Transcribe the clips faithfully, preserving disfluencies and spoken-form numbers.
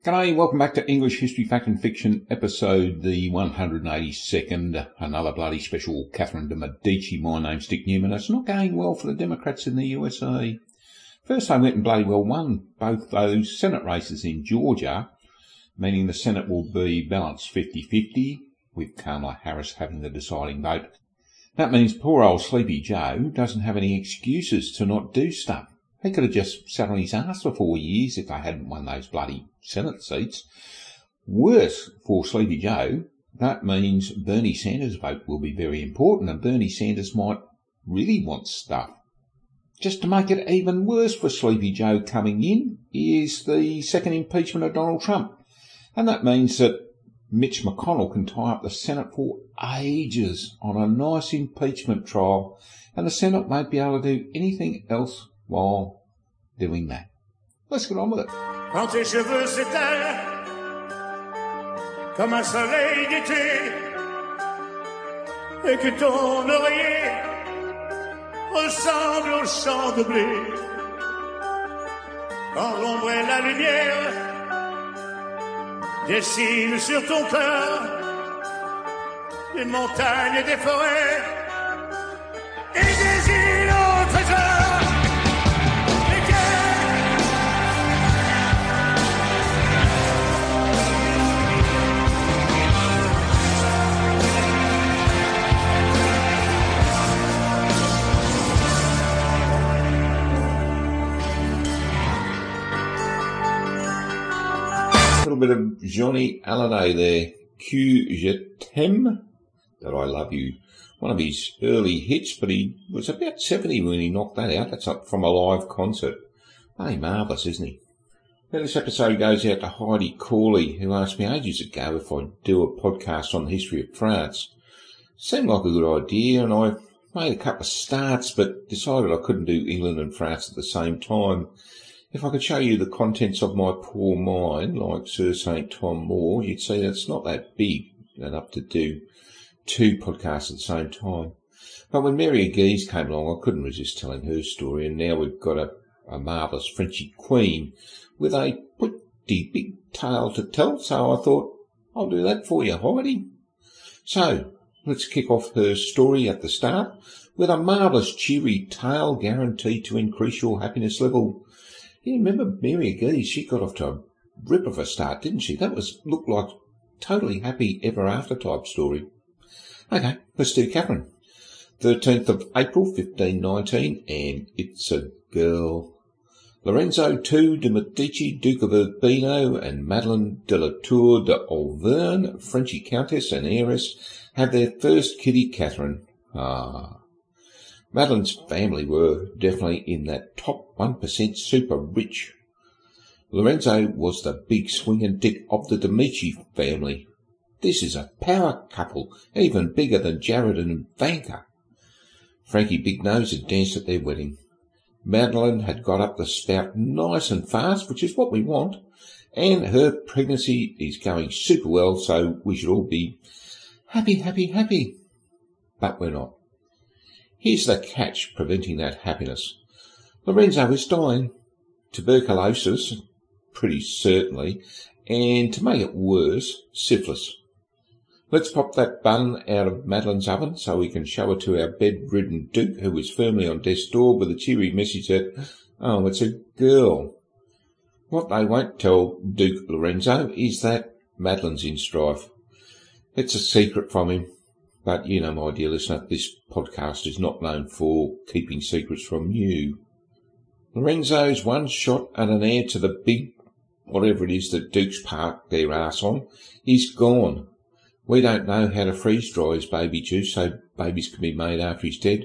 G'day, welcome back to English History, Fact and Fiction, episode the one hundred eighty-second. Another bloody special Catherine de Medici. My name's Dick Newman. It's not going well for the Democrats in the U S A. First, they went and bloody well won both those Senate races in Georgia, meaning the Senate will be balanced fifty-fifty, with Kamala Harris having the deciding vote. That means poor old Sleepy Joe doesn't have any excuses to not do stuff. He could have just sat on his ass for four years if they hadn't won those bloody Senate seats. Worse for Sleepy Joe, that means Bernie Sanders' vote will be very important, and Bernie Sanders might really want stuff. Just to make it even worse for Sleepy Joe coming in is the second impeachment of Donald Trump. And that means that Mitch McConnell can tie up the Senate for ages on a nice impeachment trial, and the Senate won't be able to do anything else while doing that. Let's get on with it. Quand tes cheveux s'étalent comme un soleil d'été et que ton oreiller ressemble au champ de blé, quand l'ombre et la lumière dessinent sur ton cœur des montagnes et des forêts et des îles au trésor. A little bit of Johnny Hallyday there, Que je t'aime, that I love you. One of his early hits, but he was about seventy when he knocked that out. That's up from a live concert. Hey, marvellous, isn't he? Now, this episode goes out to Heidi Corley, who asked me ages ago if I'd do a podcast on the history of France. Seemed like a good idea, and I made a couple of starts, but decided I couldn't do England and France at the same time. If I could show you the contents of my poor mind, like Sir Saint Tom Moore, you'd see that it's not that big enough to do two podcasts at the same time. But when Mary Guise came along, I couldn't resist telling her story, and now we've got a, a marvellous Frenchy queen with a pretty big tale to tell, so I thought, I'll do that for you, Heidi. So, let's kick off her story at the start with a marvellous cheery tale guaranteed to increase your happiness level. You remember Mary Guise, she got off to a rip of a start, didn't she? That was looked like totally happy ever after type story. Okay, let's do Catherine. thirteenth of April, fifteen nineteen, and it's a girl. Lorenzo the Second de Medici, Duke of Urbino, and Madeleine de la Tour d'Auvergne, Frenchy countess and heiress, have their first kitty, Catherine. Ah. Madeleine's family were definitely in that top one percent super rich. Lorenzo was the big swinging dick of the de Medici family. This is a power couple, even bigger than Jared and Ivanka. Frankie Big Nose had danced at their wedding. Madeleine had got up the spout nice and fast, which is what we want, and her pregnancy is going super well, so we should all be happy, happy, happy. But we're not. Here's the catch preventing that happiness. Lorenzo is dying. Tuberculosis, pretty certainly, and to make it worse, syphilis. Let's pop that bun out of Madeleine's oven so we can show it to our bedridden Duke, who is firmly on death's door with a cheery message that, oh, it's a girl. What they won't tell Duke Lorenzo is that Madeleine's in strife. It's a secret from him. But you know, my dear listener, this podcast is not known for keeping secrets from you. Lorenzo's one shot at an heir to the big, whatever it is that Dukes park their ass on, is gone. We don't know how to freeze dry his baby juice so babies can be made after he's dead.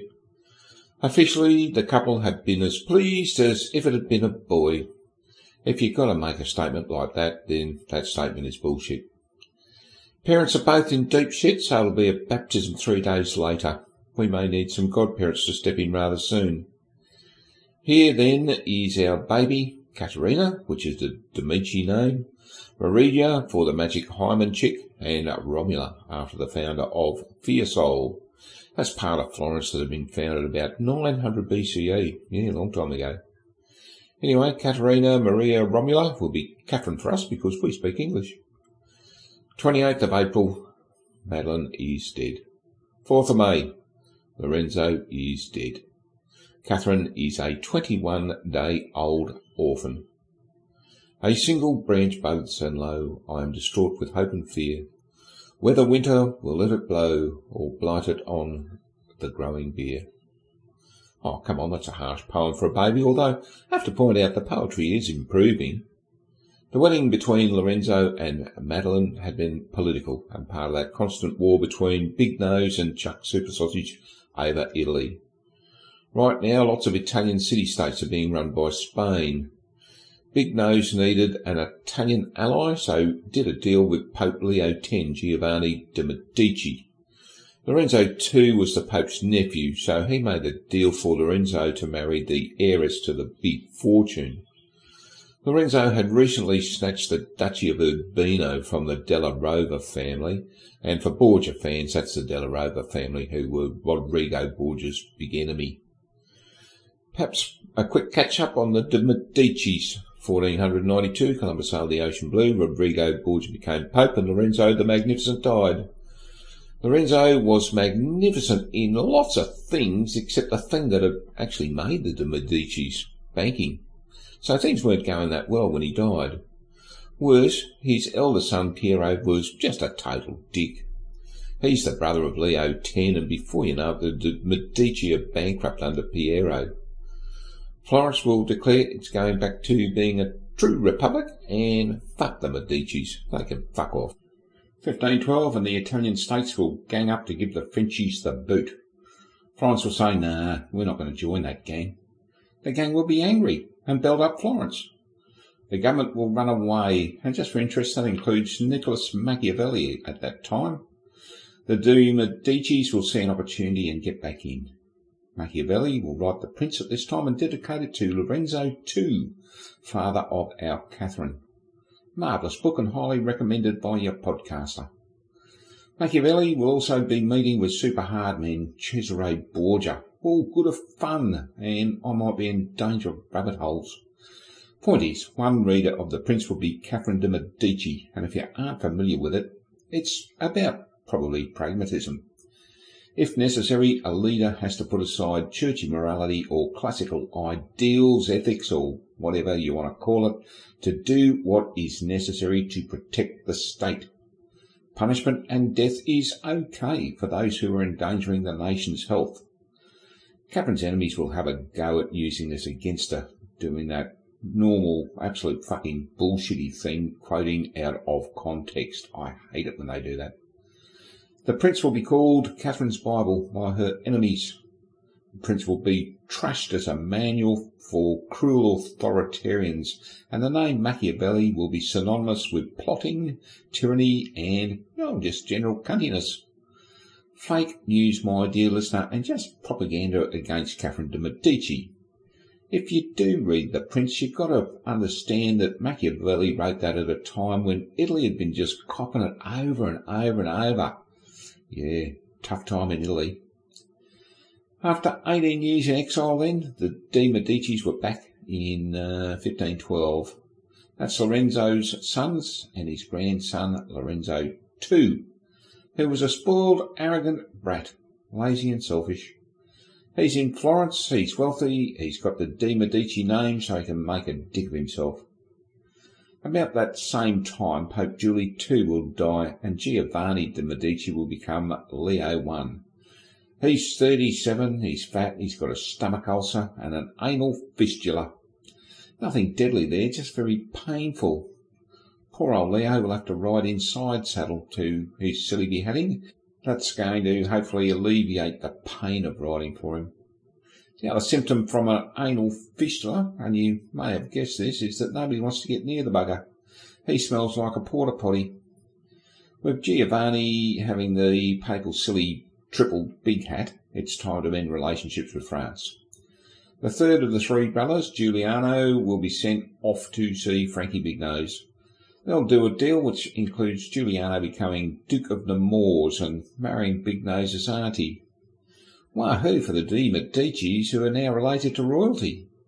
Officially, the couple have been as pleased as if it had been a boy. If you've got to make a statement like that, then that statement is bullshit. Parents are both in deep shit, so it'll be a baptism three days later. We may need some godparents to step in rather soon. Here, then, is our baby, Katerina, which is the de Medici name, Maridia for the magic hymen chick, and Romula after the founder of Fiesole. That's part of Florence that had been founded about nine hundred B C E. Yeah, a long time ago. Anyway, Caterina Maria Romula will be Catherine for us because we speak English. twenty-eighth of April, Madeline is dead. fourth of May, Lorenzo is dead. Catherine is a twenty-one-day-old orphan. A single branch buds and low, I am distraught with hope and fear. Whether winter will let it blow, or blight it on the growing beer. Oh, come on, that's a harsh poem for a baby, although I have to point out the poetry is improving. The wedding between Lorenzo and Madeline had been political and part of that constant war between Big Nose and Chuck Super Sausage over Italy. Right now, lots of Italian city-states are being run by Spain. Big Nose needed an Italian ally, so did a deal with Pope Leo X, Giovanni de' Medici. Lorenzo the Second was the Pope's nephew, so he made a deal for Lorenzo to marry the heiress to the big fortune. Lorenzo had recently snatched the Duchy of Urbino from the Della Rover family, and for Borgia fans, that's the Della Rover family, who were Rodrigo Borgia's big enemy. Perhaps a quick catch-up on the de' Medicis. fourteen ninety-two, Columbus sailed the ocean blue, Rodrigo Borgia became Pope, and Lorenzo the Magnificent died. Lorenzo was magnificent in lots of things, except the thing that had actually made the de' Medicis, banking. So things weren't going that well when he died. Worse, his elder son Piero was just a total dick. He's the brother of Leo X, and before you know it, the de' Medici are bankrupt under Piero. Florence will declare it's going back to being a true republic, and fuck the Medicis. They can fuck off. fifteen twelve, and the Italian states will gang up to give the Frenchies the boot. Florence will say, nah, we're not going to join that gang. The gang will be angry and belt up Florence. The government will run away, and just for interest, that includes Nicholas Machiavelli at that time. The de' Medicis will see an opportunity and get back in. Machiavelli will write The Prince at this time and dedicate it to Lorenzo the Second, father of our Catherine. Marvellous book and highly recommended by your podcaster. Machiavelli will also be meeting with super hard man Cesare Borgia. All good of fun, and I might be in danger of rabbit holes. Point is, one reader of The Prince will be Catherine de' Medici, and if you aren't familiar with it, it's about probably pragmatism. If necessary, a leader has to put aside churchy morality or classical ideals, ethics, or whatever you want to call it, to do what is necessary to protect the state. Punishment and death is okay for those who are endangering the nation's health. Catherine's enemies will have a go at using this against her, doing that normal, absolute fucking bullshitty thing, quoting out of context. I hate it when they do that. The Prince will be called Catherine's Bible by her enemies. The Prince will be trashed as a manual for cruel authoritarians, and the name Machiavelli will be synonymous with plotting, tyranny, and, well, just general cuntiness. Fake news, my dear listener, and just propaganda against Catherine de' Medici. If you do read The Prince, you've got to understand that Machiavelli wrote that at a time when Italy had been just copping it over and over and over. Yeah, tough time in Italy. After eighteen years in exile then, the de' Medicis were back in uh, fifteen twelve. That's Lorenzo's sons and his grandson Lorenzo the Second, who was a spoiled, arrogant brat, lazy and selfish. He's in Florence, he's wealthy, he's got the de' Medici name so he can make a dick of himself. About that same time, Pope Julius the Second will die, and Giovanni de' Medici will become Leo the First. He's thirty-seven, he's fat, he's got a stomach ulcer and an anal fistula. Nothing deadly there, just very painful. Poor old Leo will have to ride inside saddle to his silly beheading. That's going to hopefully alleviate the pain of riding for him. The other symptom from an anal fistula, and you may have guessed this, is that nobody wants to get near the bugger. He smells like a porta potty. With Giovanni having the papal silly triple big hat, it's time to end relationships with France. The third of the three brothers, Giuliano, will be sent off to see Frankie Big Nose. They'll do a deal which includes Giuliano becoming Duke of Nemours and marrying Big Nose's auntie. Wahoo for the de' Medicis, who are now related to royalty.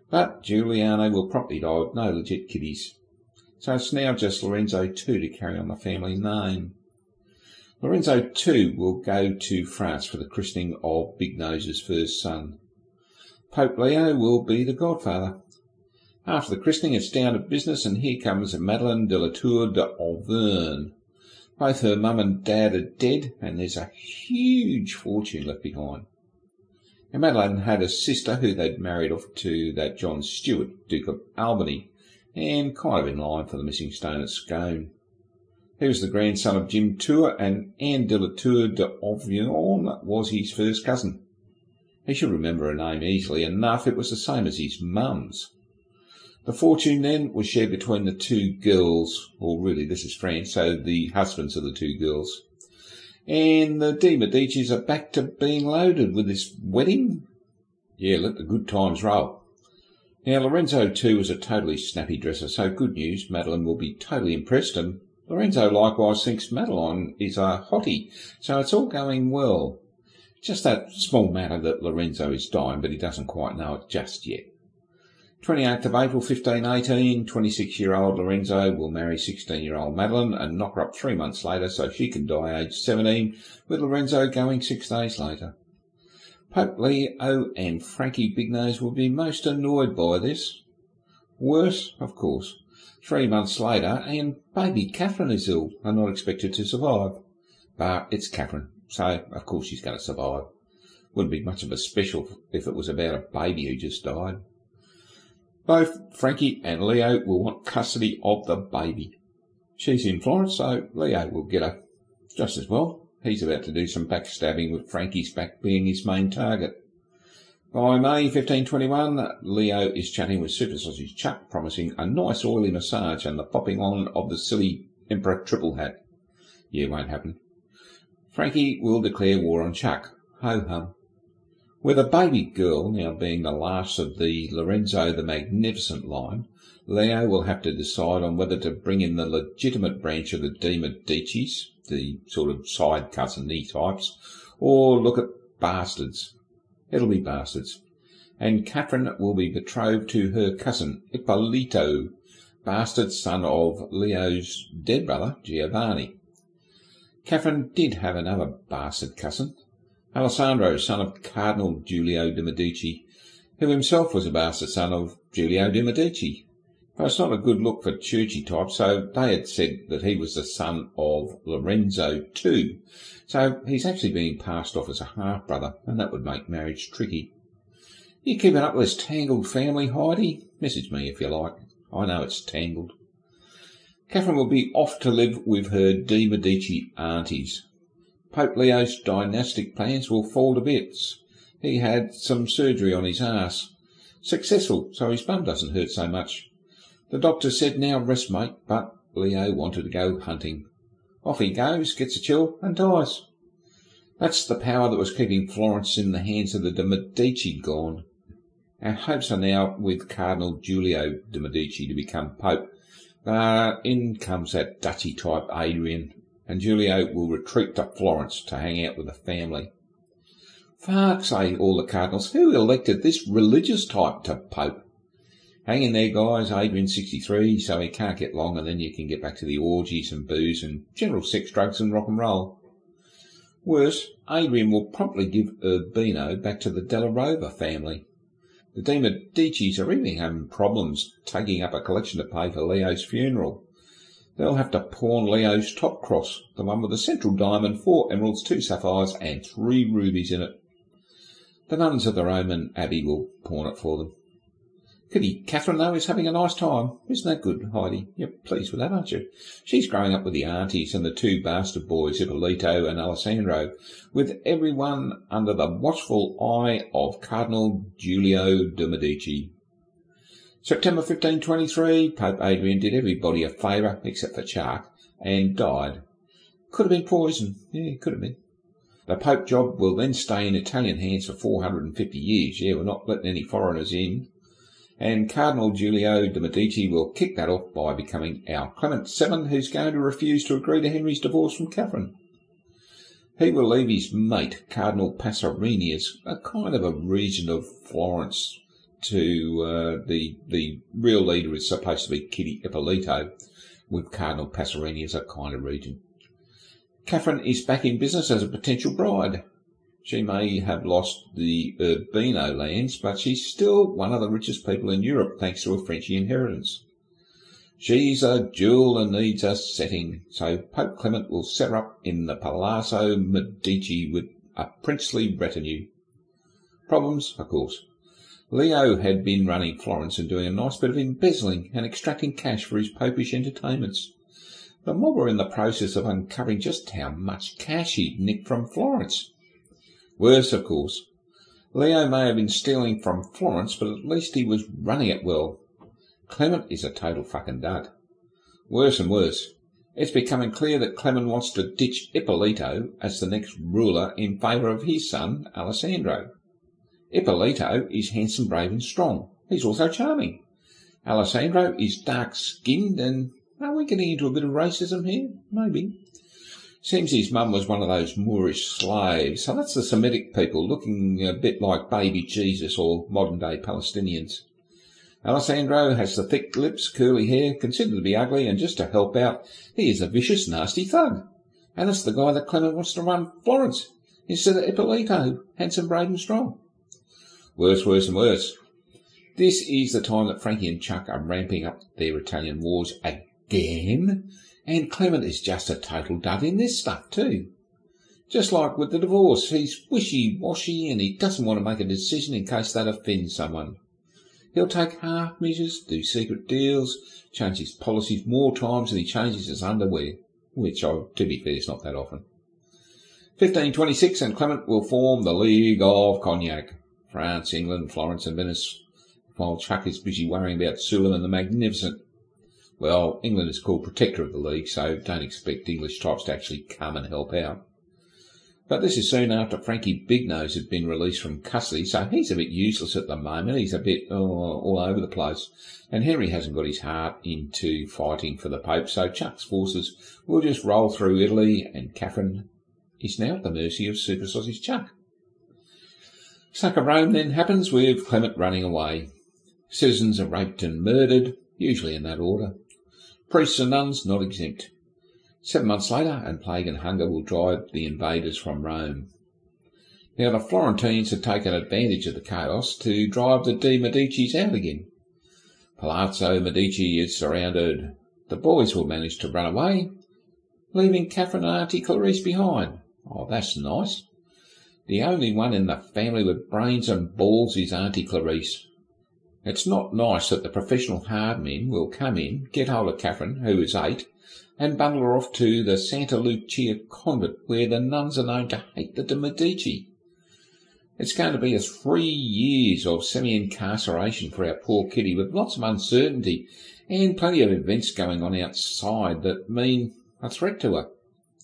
But Giuliano will probably die with no legit kiddies. So it's now just Lorenzo the Second to carry on the family name. Lorenzo the Second will go to France for the christening of Big Nose's first son. Pope Leo will be the godfather. After the christening, it's down to business, and here comes Madeleine de la Tour d'Auvergne. Both her mum and dad are dead, and there's a huge fortune left behind. And Madeleine had a sister who they'd married off to that John Stuart, Duke of Albany, and kind of in line for the missing stone at Scone. He was the grandson of Jim Tour, and Anne de la Tour d'Auvergne was his first cousin. He should remember her name easily enough. It was the same as his mum's. The fortune then was shared between the two girls, or really this is France, so the husbands of the two girls. And the De Medicis are back to being loaded with this wedding. Yeah, let the good times roll. Now, Lorenzo the Second was a totally snappy dresser, so good news, Madeleine will be totally impressed, and Lorenzo likewise thinks Madeleine is a hottie, so it's all going well. Just that small matter that Lorenzo is dying, but he doesn't quite know it just yet. twenty-eighth of April fifteen eighteen, twenty-six-year-old Lorenzo will marry sixteen-year-old Madeleine and knock her up three months later so she can die aged seventeen, with Lorenzo going six days later. Pope Leo and Frankie Bignose will be most annoyed by this. Worse, of course, three months later, and baby Catherine is ill and not expected to survive. But it's Catherine, so of course she's going to survive. Wouldn't be much of a special if it was about a baby who just died. Both Frankie and Leo will want custody of the baby. She's in Florence, so Leo will get her just as well. He's about to do some backstabbing, with Frankie's back being his main target. By May fifteen twenty-one, Leo is chatting with Super Sausage Chuck, promising a nice oily massage and the popping on of the silly Emperor triple hat. Yeah, won't happen. Frankie will declare war on Chuck. Ho-hum. With a baby girl now being the last of the Lorenzo the Magnificent line, Leo will have to decide on whether to bring in the legitimate branch of the De Medicis, the sort of side cousin-y types, or look at bastards. It'll be bastards. And Catherine will be betrothed to her cousin, Ippolito, bastard son of Leo's dead brother, Giovanni. Catherine did have another bastard cousin, Alessandro, son of Cardinal Giulio de' Medici, who himself was a bastard son of Giulio de' Medici. But it's not a good look for churchy types, so they had said that he was the son of Lorenzo the Second. So he's actually being passed off as a half-brother, and that would make marriage tricky. You keeping up with this tangled family, Heidi? Message me if you like. I know it's tangled. Catherine will be off to live with her De Medici aunties. Pope Leo's dynastic plans will fall to bits. He had some surgery on his arse. Successful, so his bum doesn't hurt so much. The doctor said now rest, mate, but Leo wanted to go hunting. Off he goes, gets a chill, and dies. That's the power that was keeping Florence in the hands of the De Medici gone. Our hopes are now with Cardinal Giulio de' Medici to become Pope, but in comes that Dutchy-type Adrian, and Giulio will retreat to Florence to hang out with the family. Fuck, say all the cardinals, who elected this religious type to Pope? Hang in there, guys. Adrian's sixty-three, so he can't get long, and then you can get back to the orgies and booze and general sex, drugs and rock and roll. Worse, Adrian will promptly give Urbino back to the Della Rover family. The De Medicis are even having problems taking up a collection to pay for Leo's funeral. They'll have to pawn Leo's top cross, the one with a central diamond, four emeralds, two sapphires and three rubies in it. The nuns of the Roman Abbey will pawn it for them. Kitty Catherine, though, is having a nice time. Isn't that good, Heidi? You're pleased with that, aren't you? She's growing up with the aunties and the two bastard boys, Ippolito and Alessandro, with everyone under the watchful eye of Cardinal Giulio de' Medici. September fifteen twenty-three, Pope Adrian did everybody a favour, except for Chuck, and died. Could have been poison. Yeah, could have been. The Pope job will then stay in Italian hands for four hundred fifty years. Yeah, we're not letting any foreigners in. And Cardinal Giulio de' Medici will kick that off by becoming our Clement the Seventh, who's going to refuse to agree to Henry's divorce from Catherine. He will leave his mate, Cardinal Passerini, as a kind of a regent of Florence, to uh, the the real leader is supposed to be Kitty Ippolito, with Cardinal Passerini as a kind of regent. Catherine is back in business as a potential bride. She may have lost the Urbino lands, but she's still one of the richest people in Europe thanks to a Frenchy inheritance. She's a jewel and needs a setting, so Pope Clement will set her up in the Palazzo Medici with a princely retinue. Problems, of course. Leo had been running Florence and doing a nice bit of embezzling and extracting cash for his popish entertainments. The mob were in the process of uncovering just how much cash he'd nicked from Florence. Worse, of course. Leo may have been stealing from Florence, but at least he was running it well. Clement is a total fucking dud. Worse and worse. It's becoming clear that Clement wants to ditch Ippolito as the next ruler in favour of his son, Alessandro. Ippolito is handsome, brave and strong. He's also charming. Alessandro is dark-skinned and... Are we getting into a bit of racism here? Maybe. Seems his mum was one of those Moorish slaves, so that's the Semitic people, looking a bit like baby Jesus or modern-day Palestinians. Alessandro has the thick lips, curly hair, considered to be ugly, and just to help out, he is a vicious, nasty thug. And that's the guy that Clement wants to run Florence, instead of Ippolito, handsome, brave and strong. Worse, worse and worse. This is the time that Frankie and Chuck are ramping up their Italian wars again, and Clement is just a total dud in this stuff too. Just like with the divorce, he's wishy-washy and he doesn't want to make a decision in case that offends someone. He'll take half measures, do secret deals, change his policies more times than he changes his underwear, which, to be fair, is not that often. fifteen twenty-six, and Clement will form the League of Cognac. France, England, Florence and Venice, while Chuck is busy worrying about Suleiman the Magnificent. Well, England is called protector of the League, so don't expect English types to actually come and help out. But this is soon after Frankie Bignose had been released from custody, so he's a bit useless at the moment. He's a bit oh, all over the place. And Henry hasn't got his heart into fighting for the Pope, so Chuck's forces will just roll through Italy, and Catherine is now at the mercy of Super Sausage Chuck. Sucker Rome then happens with Clement running away. Citizens are raped and murdered, usually in that order. Priests and nuns not exempt. Seven months later, and plague and hunger will drive the invaders from Rome. Now the Florentines had taken advantage of the chaos to drive the De Medicis out again. Palazzo Medici is surrounded. The boys will manage to run away, leaving Catherine and Auntie Clarice behind. Oh, that's nice. The only one in the family with brains and balls is Auntie Clarice. It's not nice that the professional hard men will come in, get hold of Catherine, who is eight, and bundle her off to the Santa Lucia convent, where the nuns are known to hate the De Medici. It's going to be a three years of semi-incarceration for our poor Kitty, with lots of uncertainty and plenty of events going on outside that mean a threat to her.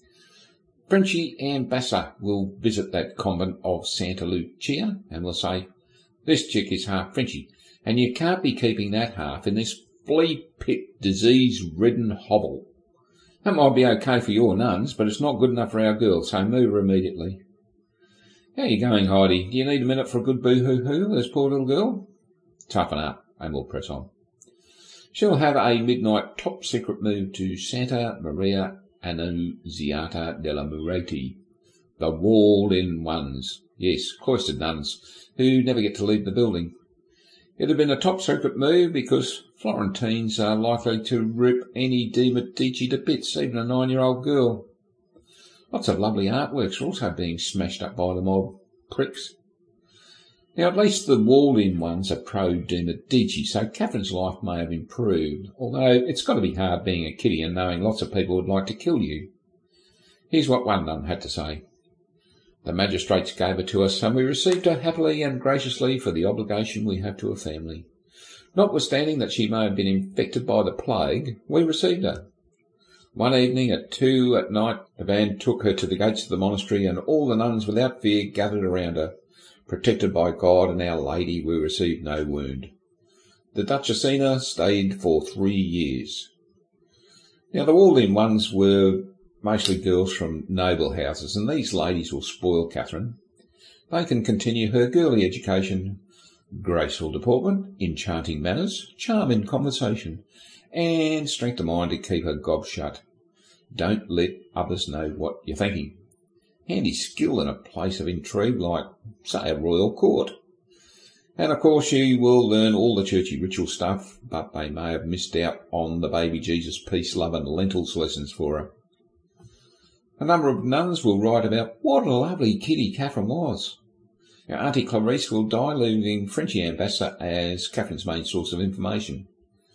Frenchy and Bassa will visit that convent of Santa Lucia and will say, "This chick is half Frenchy, and you can't be keeping that half in this flea-pit, disease-ridden hovel. That might be okay for your nuns, but it's not good enough for our girl, so move her immediately." "How are you going, Heidi? Do you need a minute for a good boo-hoo-hoo, this poor little girl?" "Toughen up, and we'll press on." She'll have a midnight top-secret move to Santa Maria Annunziata della Mureti, the walled-in ones. Yes, cloistered nuns, who never get to leave the building. It had been a top-secret move because Florentines are likely to rip any De Medici to bits, even a nine-year-old girl. Lots of lovely artworks are also being smashed up by the mob pricks. Now, at least the walled-in ones are pro-De Medici, so Catherine's life may have improved, although it's got to be hard being a kiddie and knowing lots of people would like to kill you. Here's what one nun had to say. "The magistrates gave her to us, and we received her happily and graciously for the obligation we have to a family. Notwithstanding that she may have been infected by the plague, we received her. One evening at two at night, the band took her to the gates of the monastery, and all the nuns without fear gathered around her. Protected by God and Our Lady, we received no wound. The Duchessina stayed for three years." Now, the walled-in ones were mostly girls from noble houses, and these ladies will spoil Catherine. They can continue her girly education, graceful deportment, enchanting manners, charm in conversation, and strength of mind to keep her gob shut. Don't let others know what you're thinking. Handy skill in a place of intrigue like, say, a royal court. And of course she will learn all the churchy ritual stuff, but they may have missed out on the baby Jesus peace, love and lentils lessons for her. A number of nuns will write about what a lovely kiddie Catherine was. Now, Auntie Clarice will die, leaving Frenchy Ambassador as Catherine's main source of information.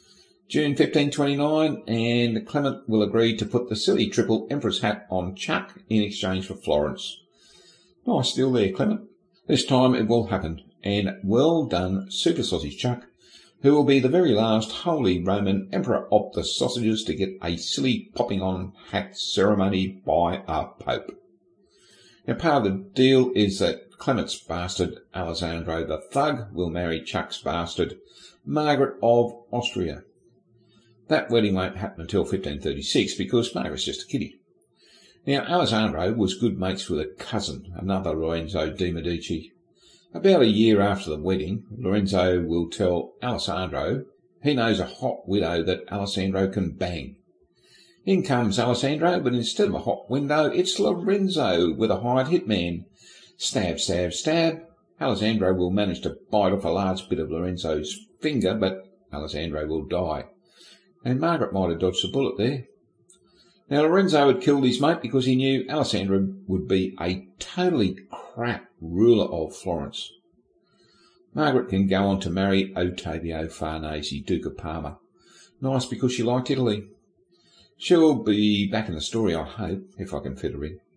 June fifteen twenty-nine, and Clement will agree to put the silly triple Emperor's hat on Chuck in exchange for Florence. Nice deal there, Clement. This time it will happen, and well done, Super Sausage Chuck, who will be the very last Holy Roman Emperor of the sausages to get a silly popping-on hat ceremony by a pope. Now, part of the deal is that Clement's bastard, Alessandro the Thug, will marry Chuck's bastard, Margaret of Austria. That wedding won't happen until fifteen thirty-six because Margaret's just a kiddie. Now, Alessandro was good mates with a cousin, another Lorenzo de' Medici. About a year after the wedding, Lorenzo will tell Alessandro he knows a hot widow that Alessandro can bang. In comes Alessandro, but instead of a hot window, it's Lorenzo with a hired hitman. Stab, stab, stab. Alessandro will manage to bite off a large bit of Lorenzo's finger, but Alessandro will die. And Margaret might have dodged a bullet there. Now, Lorenzo had killed his mate because he knew Alessandro would be a totally crap ruler of Florence. Margaret can go on to marry Ottavio Farnese, Duke of Parma. Nice because she liked Italy. She'll be back in the story, I hope, if I can fit her in.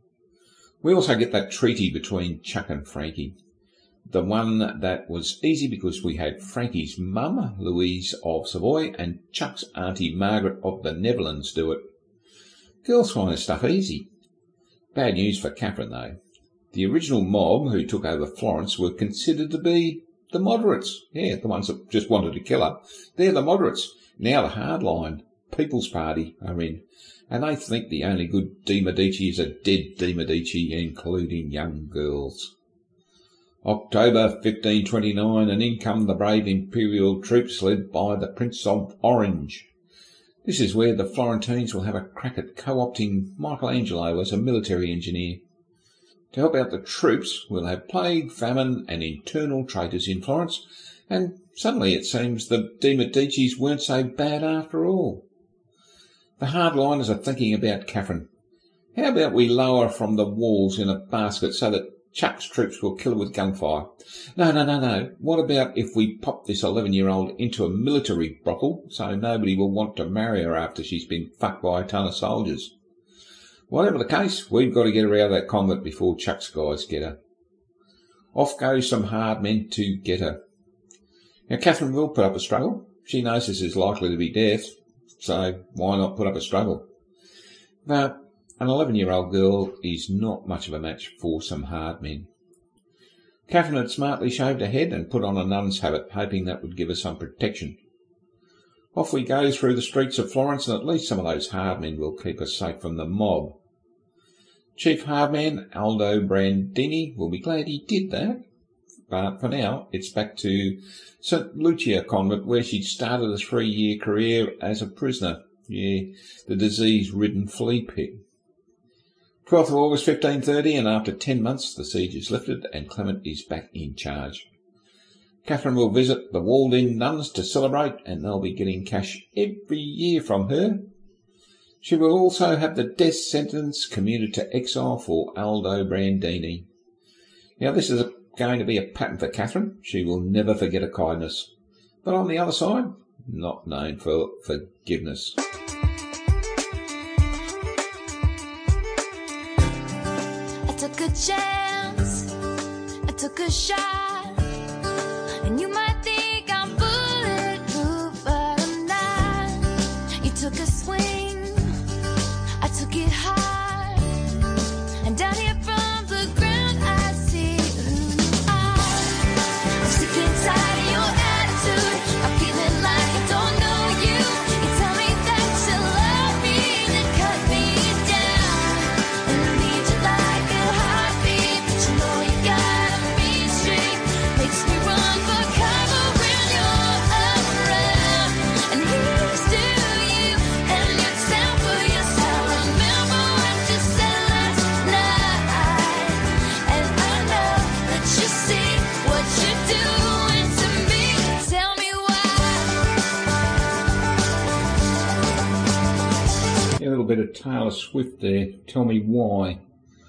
We also get that treaty between Chuck and Frankie. The one that was easy because we had Frankie's mum, Louise of Savoy, and Chuck's auntie, Margaret of the Netherlands, do it. Girls find this stuff easy. Bad news for Catherine, though. The original mob who took over Florence were considered to be the moderates. Yeah, the ones that just wanted to kill her. They're the moderates. Now the hard line, People's Party, are in. And they think the only good de' Medici is a dead de' Medici, including young girls. October fifteen twenty-nine, and in come the brave imperial troops led by the Prince of Orange. This is where the Florentines will have a crack at co-opting Michelangelo as a military engineer. To help out the troops, we'll have plague, famine and internal traitors in Florence, and suddenly it seems the de' Medicis weren't so bad after all. The hardliners are thinking about Catherine. How about we lower her from the walls in a basket so that Chuck's troops will kill her with gunfire? No, no, no, no. What about if we pop this eleven-year-old into a military brothel so nobody will want to marry her after she's been fucked by a ton of soldiers? Whatever the case, we've got to get her out of that convent before Chuck's guys get her. Off goes some hard men to get her. Now, Catherine will put up a struggle. She knows this is likely to be death, so why not put up a struggle? But an eleven-year-old girl is not much of a match for some hard men. Catherine had smartly shaved her head and put on a nun's habit, hoping that would give her some protection. Off we go through the streets of Florence, and at least some of those hard men will keep us safe from the mob. Chief Hardman, Aldo Brandini, will be glad he did that. But for now, it's back to Saint Lucia Convent, where she'd started a three-year career as a prisoner. Yeah, the disease-ridden flea pit. twelfth of August fifteen thirty, and after ten months the siege is lifted and Clement is back in charge. Catherine will visit the walled-in nuns to celebrate, and they'll be getting cash every year from her. She will also have the death sentence commuted to exile for Aldo Brandini. Now, this is a, going to be a pattern for Catherine. She will never forget a kindness. But on the other side, not known for forgiveness. I took a chance, I took a shot, and you might think I'm bulletproof, but I'm not. You took a swing, I took it hard, and down here from the ground I see who you are. I'm sick and tired of your attitude, I'm feeling like I don't know you. You tell me that you love me, then cut me down, and I need you like a heartbeat, but you know you gotta be straight. bit of Taylor Swift there. Tell me why.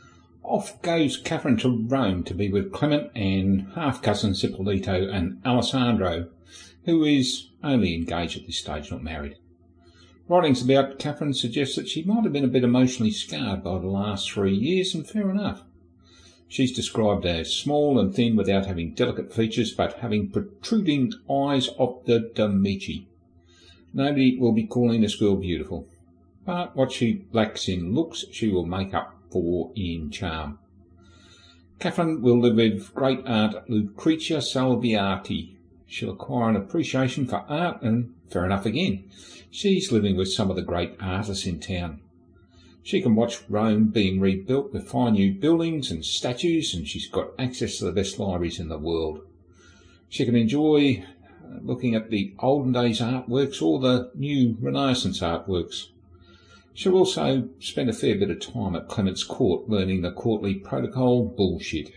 Off goes Catherine to Rome to be with Clement and half-cousins Ippolito and Alessandro, who is only engaged at this stage, not married. Writings about Catherine suggest that she might have been a bit emotionally scarred by the last three years, and fair enough. She's described as small and thin without having delicate features, but having protruding eyes of the D'Amici. Nobody will be calling this girl beautiful, but what she lacks in looks she will make up for in charm. Catherine will live with great aunt Lucrezia Salviati. She'll acquire an appreciation for art, and fair enough again. She's living with some of the great artists in town. She can watch Rome being rebuilt with fine new buildings and statues, and she's got access to the best libraries in the world. She can enjoy looking at the olden days artworks or the new Renaissance artworks. She'll also spend a fair bit of time at Clement's court learning the courtly protocol bullshit.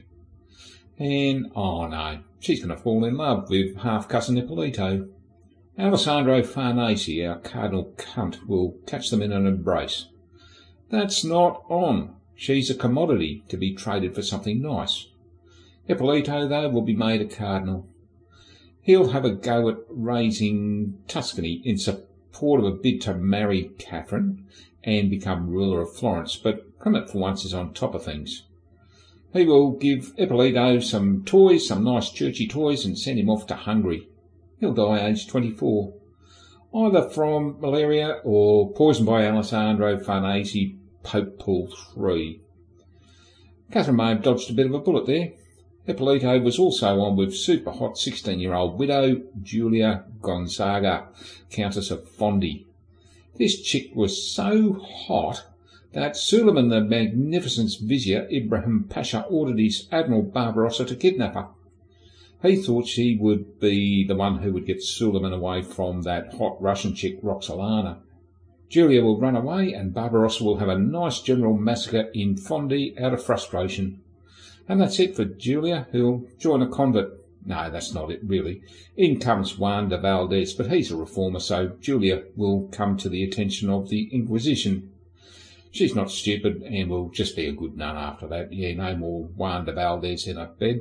And, oh no, she's going to fall in love with half-cousin Ippolito. Alessandro Farnese, our cardinal cunt, will catch them in an embrace. That's not on. She's a commodity to be traded for something nice. Ippolito, though, will be made a cardinal. He'll have a go at raising Tuscany in support of a bid to marry Catherine and become ruler of Florence, but Clement for once is on top of things. He will give Ippolito some toys, some nice churchy toys, and send him off to Hungary. He'll die aged twenty-four, either from malaria or poisoned by Alessandro Farnese, Pope Paul the Third. Catherine may have dodged a bit of a bullet there. Ippolito was also on with super-hot sixteen-year-old widow Giulia Gonzaga, Countess of Fondi. This chick was so hot that Suleiman the Magnificent's vizier, Ibrahim Pasha, ordered his Admiral Barbarossa to kidnap her. He thought she would be the one who would get Suleiman away from that hot Russian chick, Roxolana. Giulia will run away, and Barbarossa will have a nice general massacre in Fondi out of frustration. And that's it for Giulia, who'll join a convent. No, that's not it, really. In comes Juan de Valdez, but he's a reformer, so Giulia will come to the attention of the Inquisition. She's not stupid and will just be a good nun after that. Yeah, no more Juan de Valdez in her bed.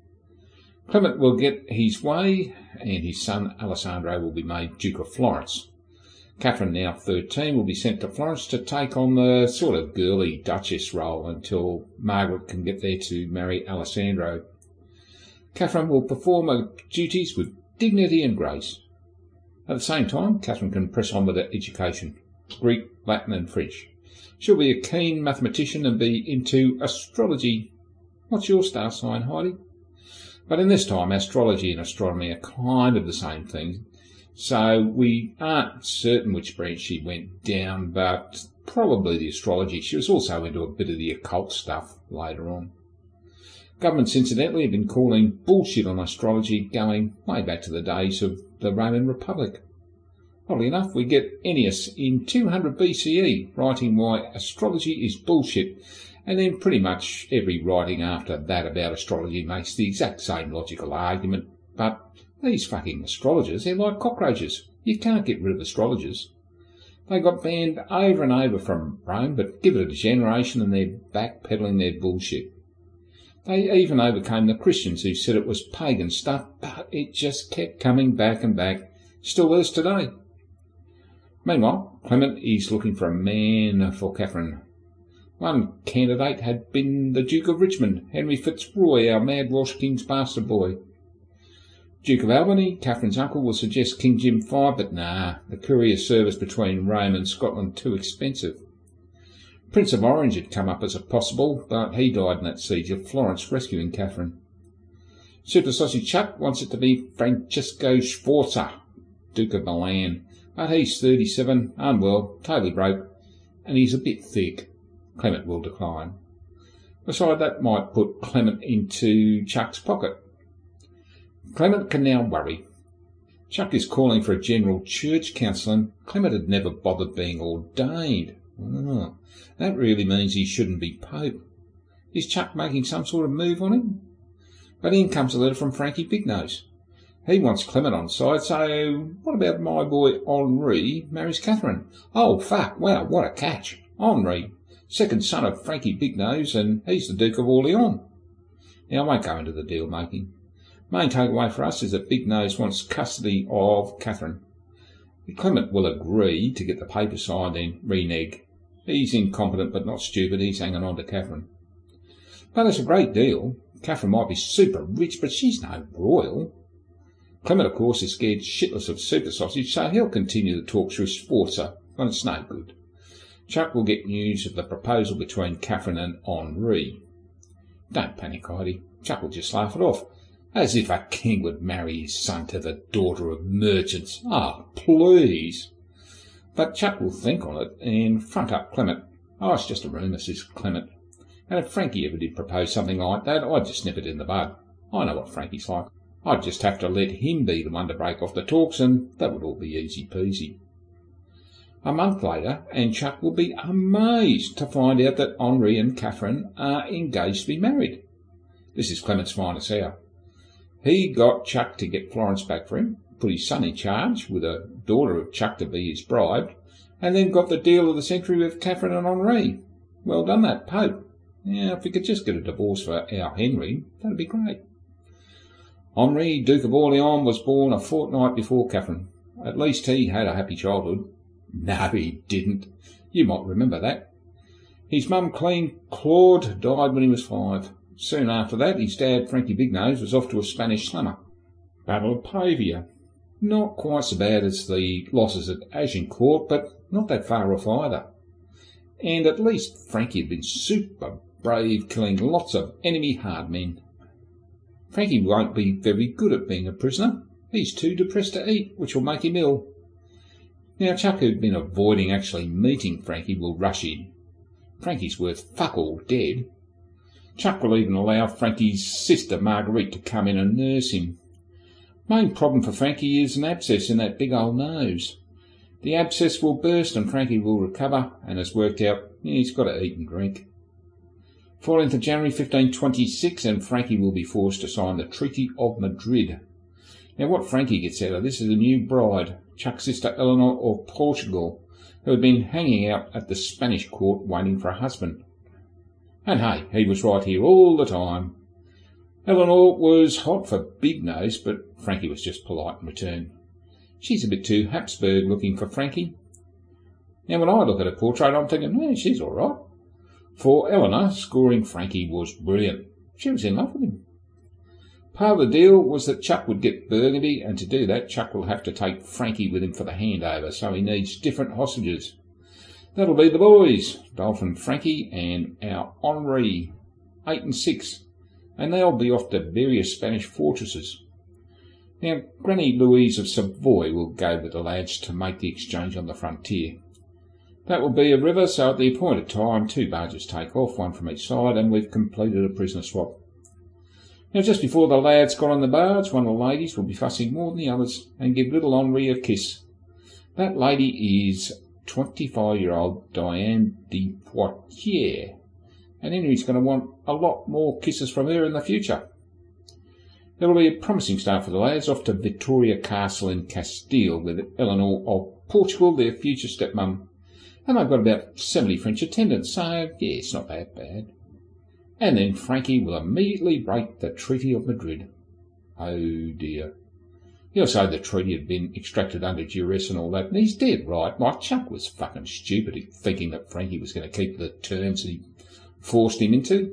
Clement will get his way, and his son Alessandro will be made Duke of Florence. Catherine, now thirteen, will be sent to Florence to take on the sort of girly duchess role until Margaret can get there to marry Alessandro. Catherine will perform her duties with dignity and grace. At the same time, Catherine can press on with her education, Greek, Latin and French. She'll be a keen mathematician and be into astrology. What's your star sign, Heidi? But in this time, astrology and astronomy are kind of the same thing, so we aren't certain which branch she went down, but probably the astrology. She was also into a bit of the occult stuff later on. Governments, incidentally, have been calling bullshit on astrology going way back to the days of the Roman Republic. Oddly enough, we get Ennius in two hundred B C E writing why astrology is bullshit, and then pretty much every writing after that about astrology makes the exact same logical argument. But these fucking astrologers, they're like cockroaches. You can't get rid of astrologers. They got banned over and over from Rome, but give it a generation and they're backpedaling their bullshit. They even overcame the Christians who said it was pagan stuff, but it just kept coming back and back. Still is today. Meanwhile, Clement is looking for a man for Catherine. One candidate had been the Duke of Richmond, Henry Fitzroy, our mad Welsh King's bastard boy. Duke of Albany, Catherine's uncle, will suggest King Jim the Fifth, but nah, the courier service between Rome and Scotland too expensive. Prince of Orange had come up as a possible, but he died in that siege of Florence, rescuing Catherine. Super Sausage Chuck wants it to be Francesco Sforza, Duke of Milan, but he's thirty-seven, unwell, totally broke, and he's a bit thick. Clement will decline. Besides, that might put Clement into Chuck's pocket. Clement can now worry. Chuck is calling for a general church council, and Clement had never bothered being ordained. Oh, that really means he shouldn't be Pope. Is Chuck making some sort of move on him? But in comes a letter from Frankie Bignose. He wants Clement on side, so what about my boy Henri marries Catherine? Oh, fuck, wow, what a catch. Henri, second son of Frankie Big Nose, and he's the Duke of Orleans. Now, I won't go into the deal making. Main takeaway for us is that Big Nose wants custody of Catherine. Clement will agree to get the paper signed and renege. He's incompetent but not stupid, he's hanging on to Catherine. But it's a great deal. Catherine might be super rich, but she's no royal. Clement, of course, is scared shitless of Super Sausage, so he'll continue to talk through Sforza, but it's no good. Chuck will get news of the proposal between Catherine and Henri. Don't panic, Heidi. Chuck will just laugh it off. As if a king would marry his son to the daughter of merchants. Ah, please. But Chuck will think on it and front up Clement. Oh, it's just a rumour, says Clement. And if Frankie ever did propose something like that, I'd just nip it in the bud. I know what Frankie's like. I'd just have to let him be the one to break off the talks, and that would all be easy peasy. A month later, and Chuck will be amazed to find out that Henri and Catherine are engaged to be married. This is Clement's finest hour. He got Chuck to get Florence back for him, put his son in charge, with a daughter of Chuck to be his bride, and then got the deal of the century with Catherine and Henri. Well done, that Pope. Now, if we could just get a divorce for our Henry, that'd be great. Henri, Duke of Orleans, was born a fortnight before Catherine. At least he had a happy childhood. No, he didn't. You might remember that. His mum, Queen Claude, died when he was five. Soon after that, his dad, Frankie Big Nose, was off to a Spanish summer. Battle of Pavia. Not quite so bad as the losses at Agincourt, but not that far off either. And at least Frankie had been super brave, killing lots of enemy hard men. Frankie won't be very good at being a prisoner. He's too depressed to eat, which will make him ill. Now, Chuck, who'd been avoiding actually meeting Frankie, will rush in. Frankie's worth fuck all dead. Chuck will even allow Frankie's sister, Marguerite, to come in and nurse him. Main problem for Frankie is an abscess in that big old nose. The abscess will burst and Frankie will recover, and has worked out he's got to eat and drink. fourteenth of January fifteen twenty-six, and Frankie will be forced to sign the Treaty of Madrid. Now, what Frankie gets out of this is a new bride, Chuck's sister Eleanor of Portugal, who had been hanging out at the Spanish court waiting for a husband. And hey, he was right here all the time. Eleanor was hot for Big Nose, but Frankie was just polite in return. She's a bit too Habsburg looking for Frankie. Now, when I look at her portrait, I'm thinking, eh, she's all right. For Eleanor, scoring Frankie was brilliant. She was in love with him. Part of the deal was that Chuck would get Burgundy, and to do that, Chuck will have to take Frankie with him for the handover, so he needs different hostages. That'll be the boys, Dolphin Frankie and our Henri, eight and six, and they'll be off to various Spanish fortresses. Now, Granny Louise of Savoy will go with the lads to make the exchange on the frontier. That will be a river, so at the appointed time, two barges take off, one from each side, and we've completed a prisoner swap. Now, just before the lads got on the barge, one of the ladies will be fussing more than the others and give little Henri a kiss. That lady is twenty-five-year-old Diane de Poitiers, and Henry's going to want a lot more kisses from her in the future. There will be a promising start for the lads, off to Victoria Castle in Castile with Eleanor of Portugal, their future stepmum. And they've got about seventy French attendants, so yeah, it's not that bad. And then Frankie will immediately break the Treaty of Madrid. Oh dear. He'll say the treaty had been extracted under duress and all that, and he's dead right. My Chuck was fucking stupid thinking that Frankie was going to keep the terms that he forced him into.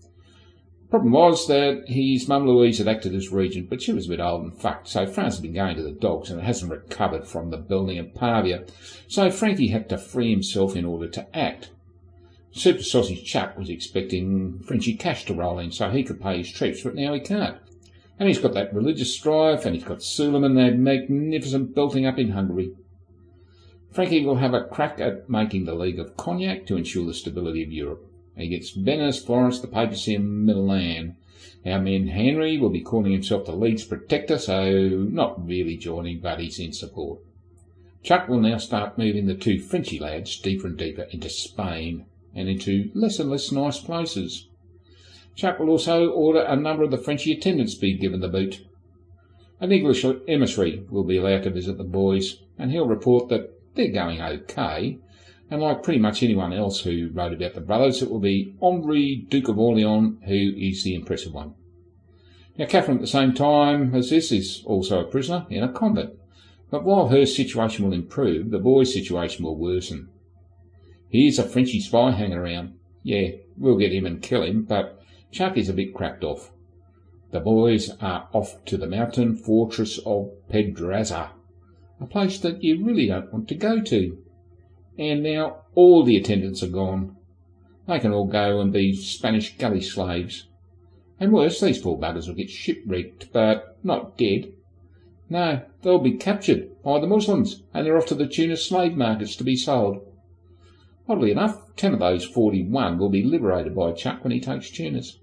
Problem was that his mum Louise had acted as regent, but she was a bit old and fucked, so France had been going to the dogs and it hasn't recovered from the building of Pavia, so Frankie had to free himself in order to act. Super Sausage Chuck was expecting Frenchy cash to roll in so he could pay his troops, but now he can't. And he's got that religious strife, and he's got Suleiman, that magnificent belting up in Hungary. Frankie will have a crack at making the League of Cognac to ensure the stability of Europe. He gets Venice, Florence, the papacy, and Milan. Our man Henry will be calling himself the League's protector, so not really joining, but he's in support. Chuck will now start moving the two Frenchy lads deeper and deeper into Spain, and into less and less nice places. Chuck will also order a number of the Frenchy attendants be given the boot. An English emissary will be allowed to visit the boys, and he'll report that they're going okay, and like pretty much anyone else who wrote about the brothers, it will be Henri, Duke of Orleans, who is the impressive one. Now, Catherine, at the same time as this, is also a prisoner in a convent, but while her situation will improve, the boy's situation will worsen. Here's a Frenchy spy hanging around. Yeah, we'll get him and kill him, but Chuck is a bit cracked off. The boys are off to the mountain fortress of Pedraza, a place that you really don't want to go to. And now all the attendants are gone. They can all go and be Spanish galley slaves. And worse, these poor buggers will get shipwrecked, but not dead. No, they'll be captured by the Muslims, and they're off to the Tunis slave markets to be sold. Oddly enough, ten of those forty-one will be liberated by Chuck when he takes Tunis.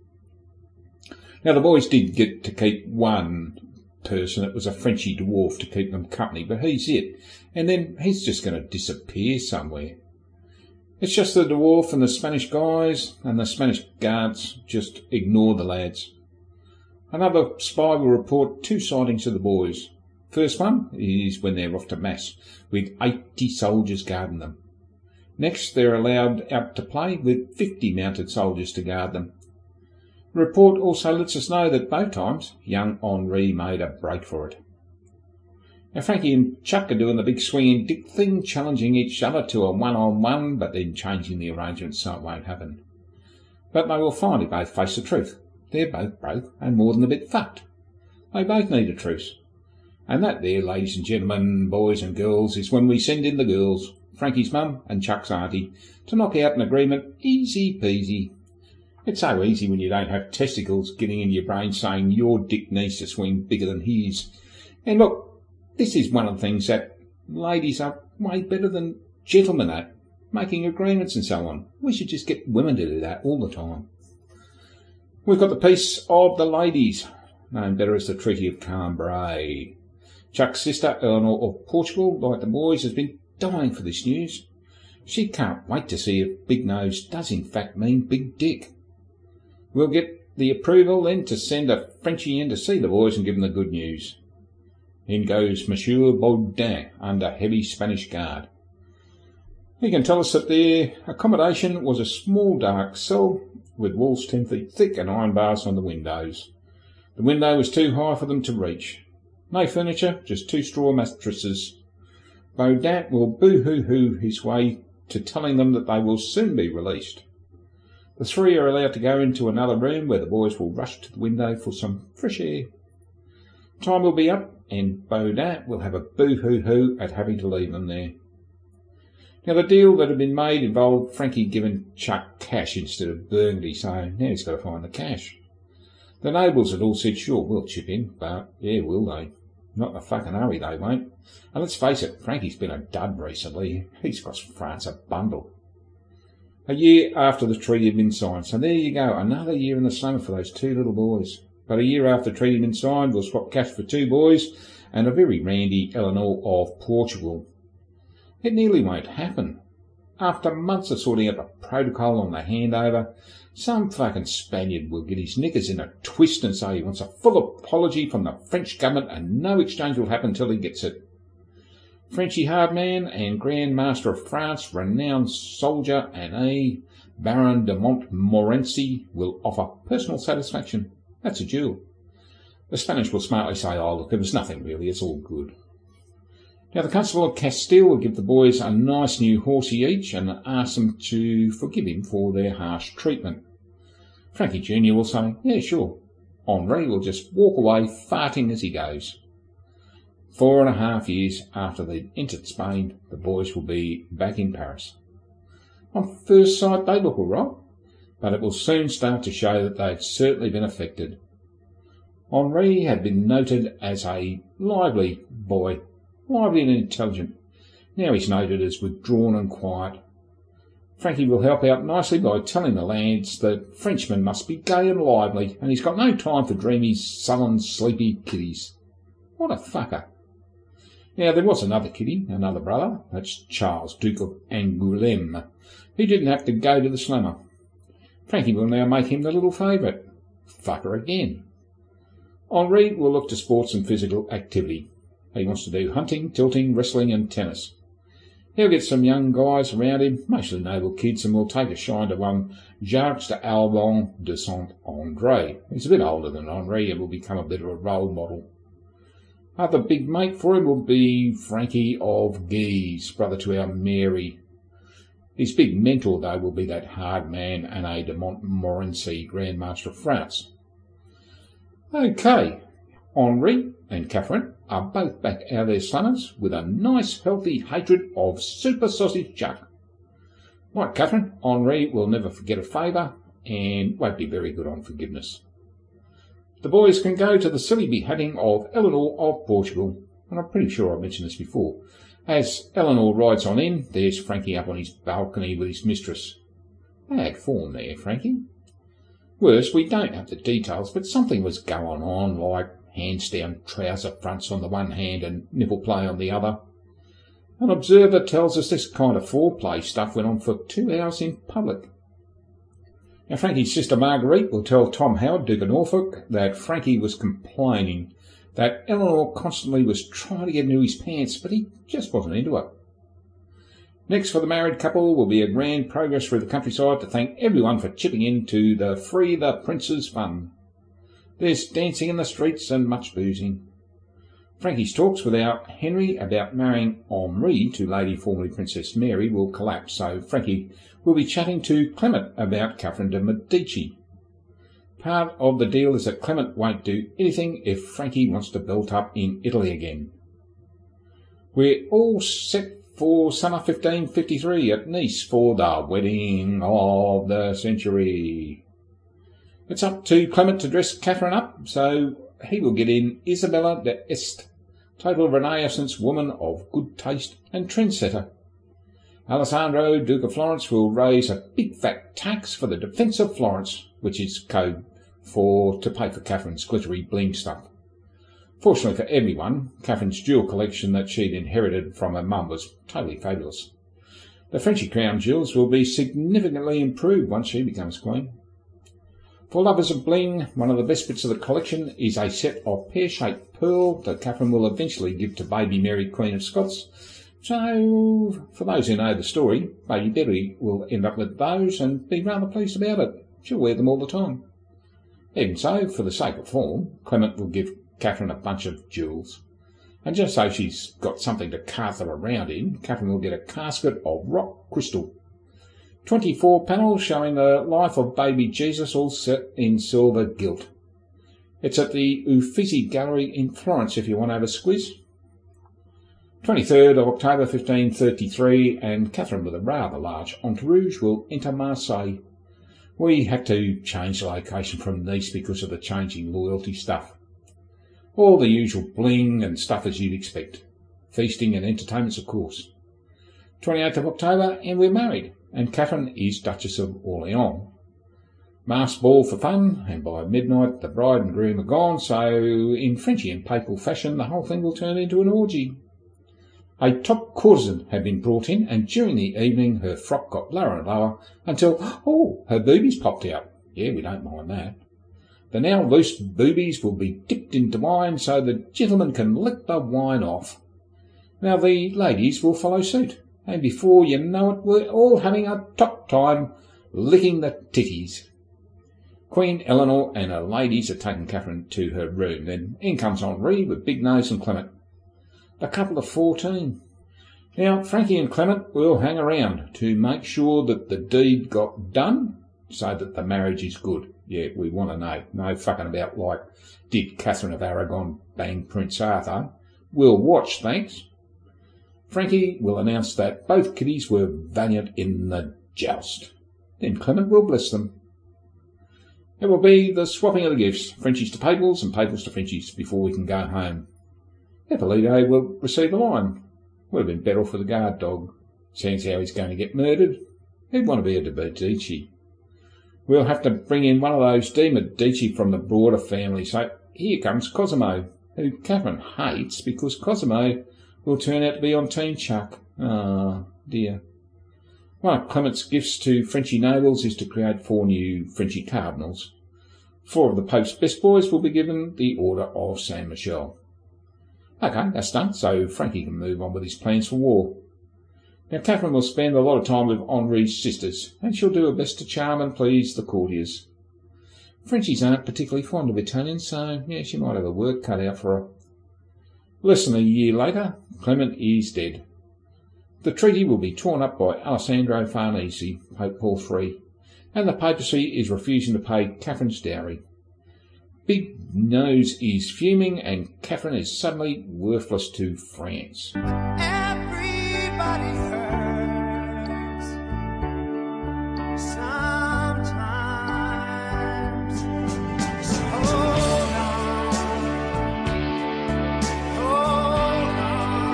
Now, the boys did get to keep one person. It was a Frenchy dwarf to keep them company, but he's it. And then he's just going to disappear somewhere. It's just the dwarf and the Spanish guys, and the Spanish guards just ignore the lads. Another spy will report two sightings of the boys. First one is when they're off to mass, with eighty soldiers guarding them. Next, they're allowed out to play with fifty mounted soldiers to guard them. The report also lets us know that both times young Henri made a break for it. Now, Frankie and Chuck are doing the big swinging dick thing, challenging each other to a one-on-one, but then changing the arrangement so it won't happen. But they will finally both face the truth. They're both broke and more than a bit fucked. They both need a truce. And that there, ladies and gentlemen, boys and girls, is when we send in the girls, Frankie's mum and Chuck's auntie, to knock out an agreement easy peasy. It's so easy when you don't have testicles getting in your brain saying your dick needs to swing bigger than his. And look, this is one of the things that ladies are way better than gentlemen at, making agreements and so on. We should just get women to do that all the time. We've got the Peace of the Ladies, known better as the Treaty of Cambrai. Chuck's sister, Eleanor of Portugal, like the boys, has been dying for this news. She can't wait to see if Big Nose does in fact mean Big Dick. We'll get the approval then to send a Frenchie in to see the boys and give them the good news. In goes Monsieur Baudin under heavy Spanish guard. He can tell us that their accommodation was a small dark cell with walls ten feet thick and iron bars on the windows. The window was too high for them to reach. No furniture, just two straw mattresses. Baudin will boo-hoo-hoo his way to telling them that they will soon be released. The three are allowed to go into another room where the boys will rush to the window for some fresh air. Time will be up, and Baudin will have a boo-hoo-hoo at having to leave them there. Now, the deal that had been made involved Frankie giving Chuck cash instead of burgundy, so now he's got to find the cash. The nobles had all said, sure, we'll chip in, but yeah, will they? Not in a fucking hurry, they won't. And let's face it, Frankie's been a dud recently. He's cost France a bundle. A year after the treaty had been signed, so there you go, another year in the summer for those two little boys. But a year after the treaty had been signed, we'll swap cash for two boys and a very randy Eleanor of Portugal. It nearly won't happen. After months of sorting out the protocol on the handover, some fucking Spaniard will get his knickers in a twist and say he wants a full apology from the French government and no exchange will happen till he gets it. Frenchy Hardman and Grand Master of France, renowned soldier, and a Baron de Montmorency will offer personal satisfaction. That's a duel. The Spanish will smartly say, oh, look, it was nothing really, it's all good. Now, the Constable of Castile will give the boys a nice new horsey each and ask them to forgive him for their harsh treatment. Frankie Junior will say, yeah, sure. Henri will just walk away, farting as he goes. Four and a half years after they'd entered Spain, the boys will be back in Paris. On first sight, they look all right, but it will soon start to show that they had certainly been affected. Henri had been noted as a lively boy, lively and intelligent. Now he's noted as withdrawn and quiet. Frankie will help out nicely by telling the lads that Frenchmen must be gay and lively, and he's got no time for dreamy, sullen, sleepy kiddies. What a fucker. Now, there was another kiddie, another brother. That's Charles, Duke of Angoulême. He didn't have to go to the slammer. Frankie will now make him the little favourite. Fucker again. Henri will look to sports and physical activity. He wants to do hunting, tilting, wrestling and tennis. He'll get some young guys around him, mostly naval kids, and will take a shine to one Jacques de Albon de Saint-André. He's a bit older than Henri and will become a bit of a role model. Other big mate for him will be Frankie of Guise, brother to our Mary. His big mentor, though, will be that hard man, Anne de Montmorency, Grand Master of France. OK, Henri and Catherine are both back out of their slummers with a nice healthy hatred of Super Sausage Jack. Like Catherine, Henri will never forget a favour and won't be very good on forgiveness. The boys can go to the silly beheading of Eleanor of Portugal, and I'm pretty sure I've mentioned this before. As Eleanor rides on in, there's Frankie up on his balcony with his mistress. Bad form there, Frankie. Worse, we don't have the details, but something was going on, like hands down trouser fronts on the one hand and nipple play on the other. An observer tells us this kind of foreplay stuff went on for two hours in public. Now, Frankie's sister Marguerite will tell Tom Howard, Duke of Norfolk, that Frankie was complaining that Eleanor constantly was trying to get into his pants, but he just wasn't into it. Next for the married couple will be a grand progress through the countryside to thank everyone for chipping in to the Free the Prince's fun. There's dancing in the streets and much boozing. Frankie's talks with our Henry about marrying Henri to Lady formerly Princess Mary will collapse, so Frankie will be chatting to Clement about Catherine de Medici. Part of the deal is that Clement won't do anything if Frankie wants to belt up in Italy again. We're all set for summer fifteen fifty-three at Nice for the wedding of the century. It's up to Clement to dress Catherine up, so he will get in Isabella d'Este, total Renaissance woman of good taste and trendsetter. Alessandro, Duke of Florence, will raise a big fat tax for the defence of Florence, which is code for to pay for Catherine's glittery bling stuff. Fortunately for everyone, Catherine's jewel collection that she'd inherited from her mum was totally fabulous. The Frenchy crown jewels will be significantly improved once she becomes queen. For lovers of bling, one of the best bits of the collection is a set of pear-shaped pearl that Catherine will eventually give to baby Mary, Queen of Scots. So, for those who know the story, baby Betty will end up with those and be rather pleased about it. She'll wear them all the time. Even so, for the sake of form, Clement will give Catherine a bunch of jewels. And just so she's got something to carther around in, Catherine will get a casket of rock crystal. twenty-four panels showing the life of baby Jesus, all set in silver gilt. It's at the Uffizi Gallery in Florence if you want to have a squiz. twenty-third of October fifteen thirty-three, and Catherine with a rather large entourage will enter Marseille. We had to change the location from Nice because of the changing loyalty stuff. All the usual bling and stuff as you'd expect. Feasting and entertainments, of course. twenty-eighth of October, and we're married, and Catherine is Duchess of Orleans. Masked ball for fun, and by midnight the bride and groom are gone, so in Frenchy and papal fashion the whole thing will turn into an orgy. A top courtesan had been brought in, and during the evening her frock got lower and lower until, oh, her boobies popped out. Yeah, we don't mind that. The now loose boobies will be dipped into wine so the gentleman can lick the wine off. Now the ladies will follow suit, and before you know it, we're all having a top time licking the titties. Queen Eleanor and her ladies are taking Catherine to her room. Then in comes Henri with Big Nose and Clement. A couple of fourteen. Now, Frankie and Clement will hang around to make sure that the deed got done so that the marriage is good. Yeah, we want to know. No fucking about like, did Catherine of Aragon bang Prince Arthur? We'll watch, thanks. Frankie will announce that both kiddies were valiant in the joust. Then Clement will bless them. It will be the swapping of the gifts, Frenchies to Papals and Papals to Frenchies, before we can go home. Ippolito will receive a line. Would have been better for the guard dog. Seeing how he's going to get murdered. He'd want to be a de Medici. We'll have to bring in one of those de Medici from the broader family, so here comes Cosimo, who Catherine hates because Cosimo will turn out to be on Team Chuck. Ah, dear. One of Clement's gifts to Frenchy nobles is to create four new Frenchy cardinals. Four of the Pope's best boys will be given the Order of San Michel. OK, that's done, so Frankie can move on with his plans for war. Now, Catherine will spend a lot of time with Henri's sisters, and she'll do her best to charm and please the courtiers. Frenchies aren't particularly fond of Italians, so yeah, she might have her work cut out for her. Less than a year later, Clement is dead. The treaty will be torn up by Alessandro Farnese, Pope Paul the third, and the papacy is refusing to pay Catherine's dowry. Big Nose is fuming, and Catherine is suddenly worthless to France. Everybody hurts sometimes. So hold on, hold on,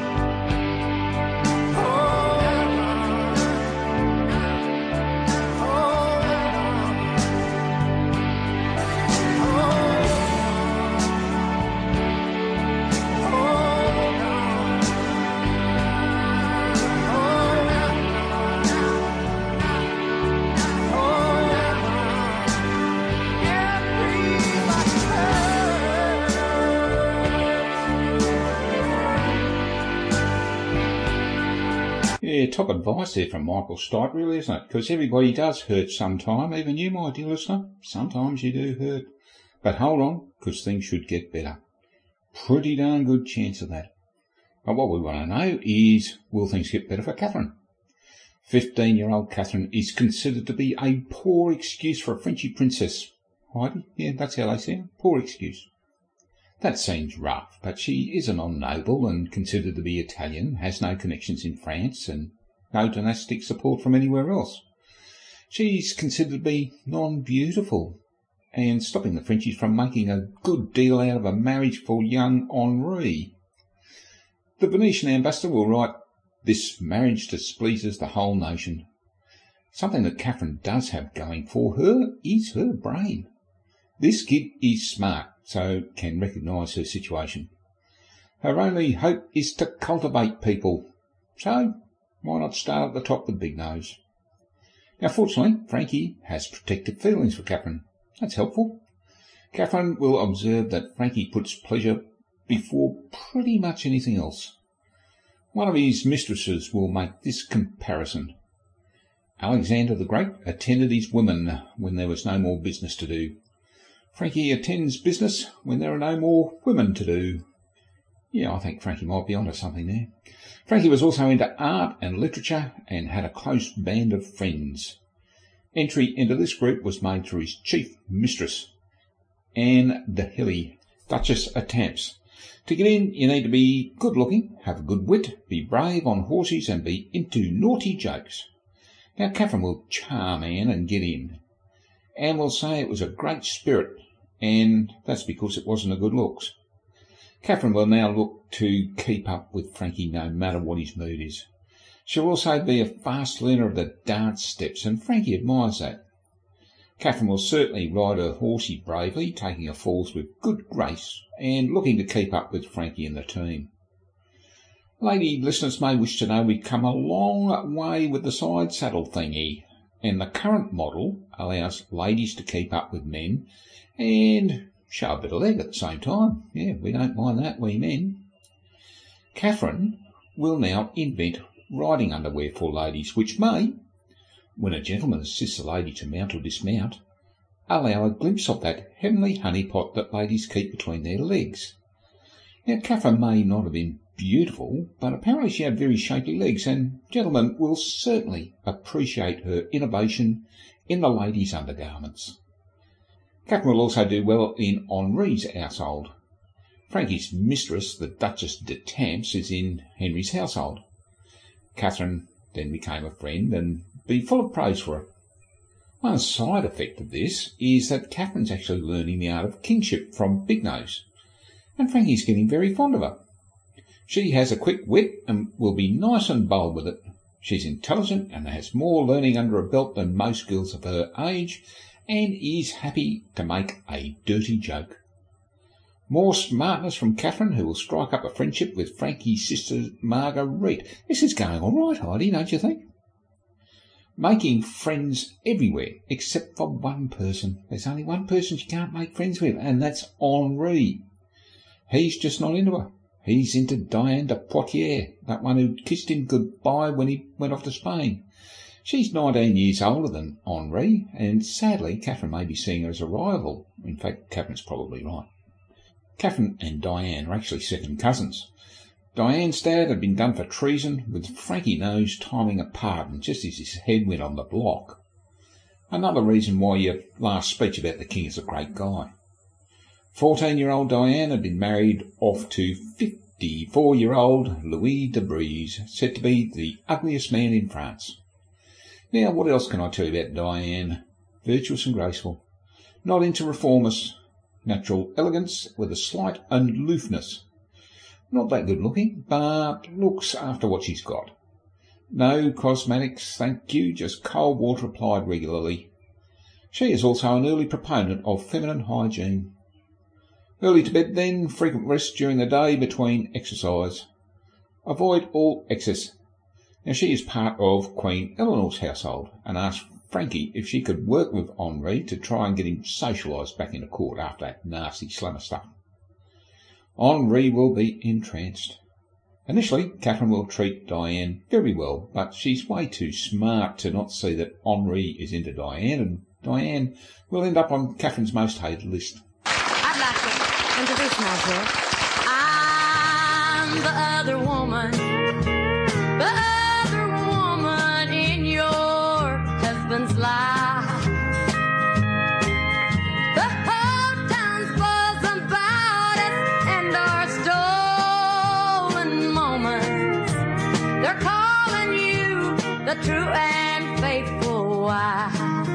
hold on, hold Yeah, top advice there from Michael Stipe, really, isn't it? Because everybody does hurt sometime, even you, my dear listener. Sometimes you do hurt. But hold on, because things should get better. Pretty darn good chance of that. But what we want to know is, will things get better for Catherine? Fifteen-year-old Catherine is considered to be a poor excuse for a Frenchy princess. Heidi? Yeah, that's how they say it. Poor excuse. That seems rough, but she is a non-noble and considered to be Italian, has no connections in France and no dynastic support from anywhere else. She's considered to be non-beautiful and stopping the Frenchies from making a good deal out of a marriage for young Henri. The Venetian ambassador will write, "This marriage displeases the whole nation." Something that Catherine does have going for her is her brain. This kid is smart, so can recognise her situation. Her only hope is to cultivate people, so why not start at the top with Big Nose? Now, fortunately, Frankie has protective feelings for Catherine. That's helpful. Catherine will observe that Frankie puts pleasure before pretty much anything else. One of his mistresses will make this comparison. Alexander the Great attended his women when there was no more business to do. Frankie attends business when there are no more women to do. Yeah, I think Frankie might be onto something there. Frankie was also into art and literature and had a close band of friends. Entry into this group was made through his chief mistress, Anne de Hilly, Duchess of Tamps. To get in, you need to be good-looking, have a good wit, be brave on horses, and be into naughty jokes. Now, Catherine will charm Anne and get in. Anne will say it was a great spirit, and that's because it wasn't a good looks. Catherine will now look to keep up with Frankie no matter what his mood is. She'll also be a fast learner of the dance steps, and Frankie admires that. Catherine will certainly ride her horsey bravely, taking her falls with good grace, and looking to keep up with Frankie and the team. Lady listeners may wish to know we've come a long way with the side saddle thingy, and the current model allows ladies to keep up with men and show a bit of leg at the same time. Yeah, we don't mind that, we men. Catherine will now invent riding underwear for ladies, which may, when a gentleman assists a lady to mount or dismount, allow a glimpse of that heavenly honeypot that ladies keep between their legs. Now, Catherine may not have been beautiful, but apparently she had very shapely legs, and gentlemen will certainly appreciate her innovation in the ladies' undergarments. Catherine will also do well in Henri's household. Frankie's mistress, the Duchess de Tamps, is in Henry's household. Catherine then became a friend and be full of praise for her. One side effect of this is that Catherine's actually learning the art of kingship from Big Nose, and Frankie's getting very fond of her. She has a quick wit and will be nice and bold with it. She's intelligent and has more learning under her belt than most girls of her age, and is happy to make a dirty joke. More smartness from Catherine, who will strike up a friendship with Frankie's sister Marguerite. This is going all right, Heidi, don't you think? making friends everywhere except for one person. There's only one person she can't make friends with, and that's Henri. He's just not into her. He's into Diane de Poitiers, that one who kissed him goodbye when he went off to Spain. She's nineteen years older than Henri, and sadly Catherine may be seeing her as a rival. In fact, Catherine's probably right. Catherine and Diane are actually second cousins. Diane's dad had been done for treason, with Frankie Nose timing a pardon just as his head went on the block. Another reason why your last speech about the king is a great guy. Fourteen-year-old Diane had been married off to fifty-four-year-old Louis de Brise, said to be the ugliest man in France. Now, what else can I tell you about Diane? Virtuous and graceful. Not into reformers. Natural elegance with a slight aloofness. Not that good looking, but looks after what she's got. No cosmetics, thank you, just cold water applied regularly. She is also an early proponent of feminine hygiene. Early to bed then, frequent rest during the day between exercise. Avoid all excess. Now she is part of Queen Eleanor's household and asked Frankie if she could work with Henri to try and get him socialised back into court after that nasty slammer stuff. Henri will be entranced. Initially, Catherine will treat Diane very well, but she's way too smart to not see that Henri is into Diane, and Diane will end up on Catherine's most hated list. I'd like to introduce myself. I'm the other woman, the other woman in your husband's life. The whole town's buzzing about us and our stolen moments. They're calling you the true and faithful wife.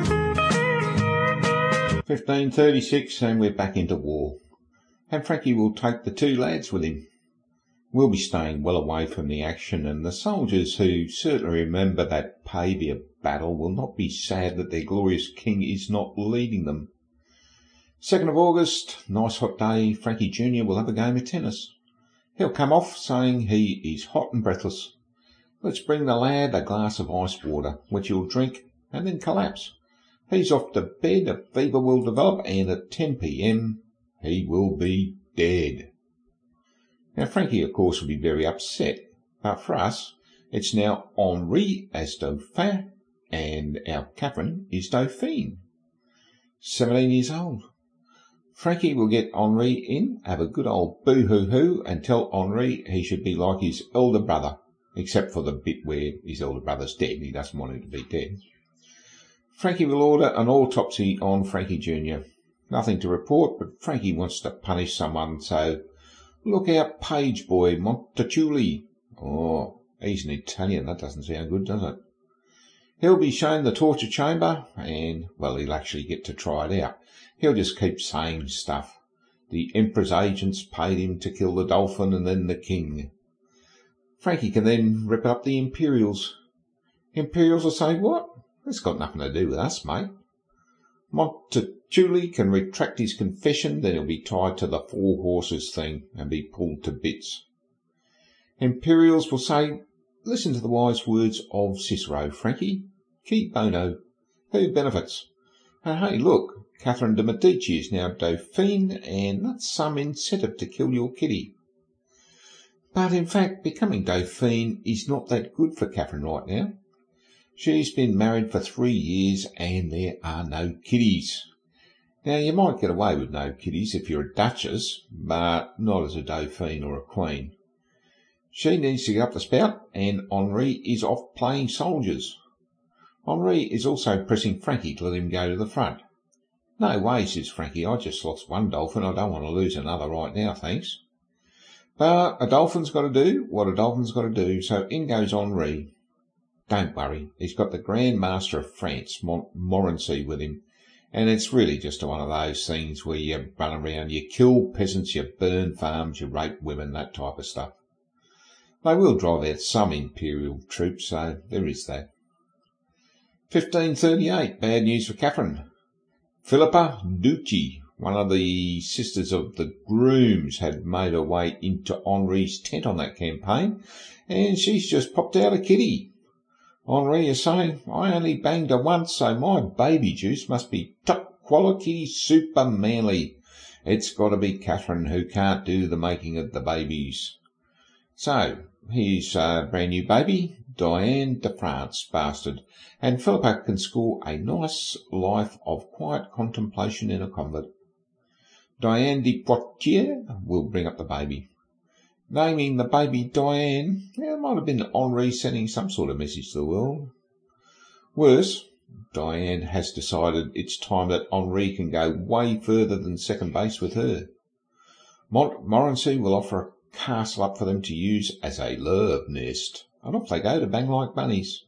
fifteen thirty-six, and we're back into war. And Frankie will take the two lads with him. We'll be staying well away from the action, and the soldiers who certainly remember that Pavia battle will not be sad that their glorious king is not leading them. second of August, nice hot day, Frankie Junior will have a game of tennis. He'll come off saying he is hot and breathless. Let's bring the lad a glass of ice water, which he'll drink and then collapse. He's off to bed, a fever will develop, and at ten p.m. he will be dead. Now, Frankie, of course, will be very upset, but for us, it's now Henri as Dauphin, and our Catherine is Dauphine. Seventeen years old. Frankie will get Henri in, have a good old boo-hoo-hoo, and tell Henri he should be like his elder brother, except for the bit where his elder brother's dead and he doesn't want him to be dead. Frankie will order an autopsy on Frankie Junior Nothing to report, but Frankie wants to punish someone, so look out, page boy Montecuculi. Oh, he's an Italian. That doesn't sound good, does it? He'll be shown the torture chamber, and, well, he'll actually get to try it out. He'll just keep saying stuff. The Emperor's agents paid him to kill the Dolphin and then the King. Frankie can then rip up the Imperials. Imperials will say, what? That's got nothing to do with us, mate. Montecuculi can retract his confession, then he'll be tied to the four horses thing and be pulled to bits. Imperials will say, listen to the wise words of Cicero, Frankie. Qui bono? Who benefits? And hey, look, Catherine de Medici is now Dauphine, and that's some incentive to kill your kitty. But in fact, becoming Dauphine is not that good for Catherine right now. She's been married for three years and there are no kiddies. Now, you might get away with no kiddies if you're a duchess, but not as a Dauphine or a queen. She needs to get up the spout, and Henri is off playing soldiers. Henri is also pressing Frankie to let him go to the front. No way, says Frankie, I just lost one dolphin, I don't want to lose another right now, thanks. But a dolphin's got to do what a dolphin's got to do, so in goes Henri. Don't worry, he's got the Grand Master of France, Montmorency, with him, and it's really just one of those things where you run around, you kill peasants, you burn farms, you rape women, that type of stuff. They will drive out some imperial troops, so there is that. fifteen thirty-eight, bad news for Catherine. Philippa Ducci, one of the sisters of the grooms, had made her way into Henri's tent on that campaign, and she's just popped out a kitty. Henri is saying, I only banged her once, so my baby juice must be top quality, super manly. It's got to be Catherine who can't do the making of the babies. So, here's a brand new baby, Diane de France, bastard, and Philippa can score a nice life of quiet contemplation in a convent. Diane de Poitiers will bring up the baby. Naming the baby Diane, yeah, it might have been Henri sending some sort of message to the world. Worse, Diane has decided it's time that Henri can go way further than second base with her. Montmorency will offer a castle up for them to use as a love nest, and off they go to bang like bunnies.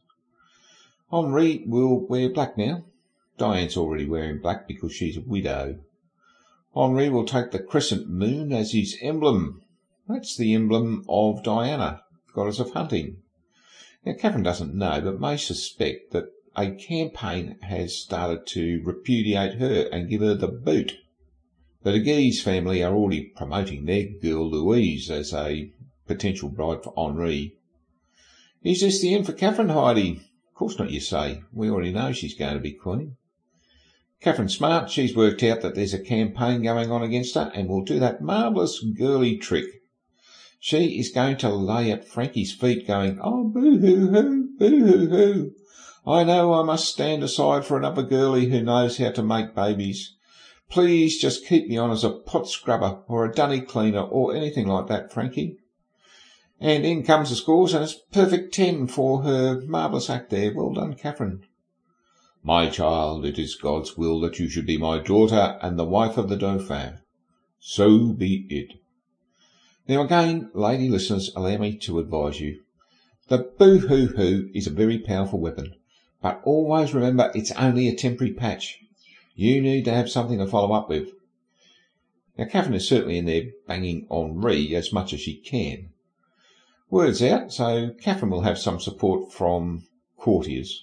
Henri will wear black now. Diane's already wearing black because she's a widow. Henri will take the crescent moon as his emblem. That's the emblem of Diana, goddess of hunting. Now, Catherine doesn't know, but may suspect that a campaign has started to repudiate her and give her the boot. The de Guise family are already promoting their girl Louise as a potential bride for Henri. Is this the end for Catherine, Heidi? Of course not, you say. We already know she's going to be queen. Catherine's smart. She's worked out that there's a campaign going on against her and will do that marvellous girly trick. She is going to lay at Frankie's feet going, oh, boo-hoo-hoo, boo-hoo-hoo. I know I must stand aside for another girlie who knows how to make babies. Please just keep me on as a pot scrubber or a dunny cleaner or anything like that, Frankie. And in comes the scores, and it's perfect ten for her marvellous act there. Well done, Catherine. My child, it is God's will that you should be my daughter and the wife of the Dauphin. So be it. Now again, lady listeners, allow me to advise you. The boo-hoo-hoo is a very powerful weapon, but always remember it's only a temporary patch. You need to have something to follow up with. Now Catherine is certainly in there banging Henri as much as she can. Word's out, so Catherine will have some support from courtiers.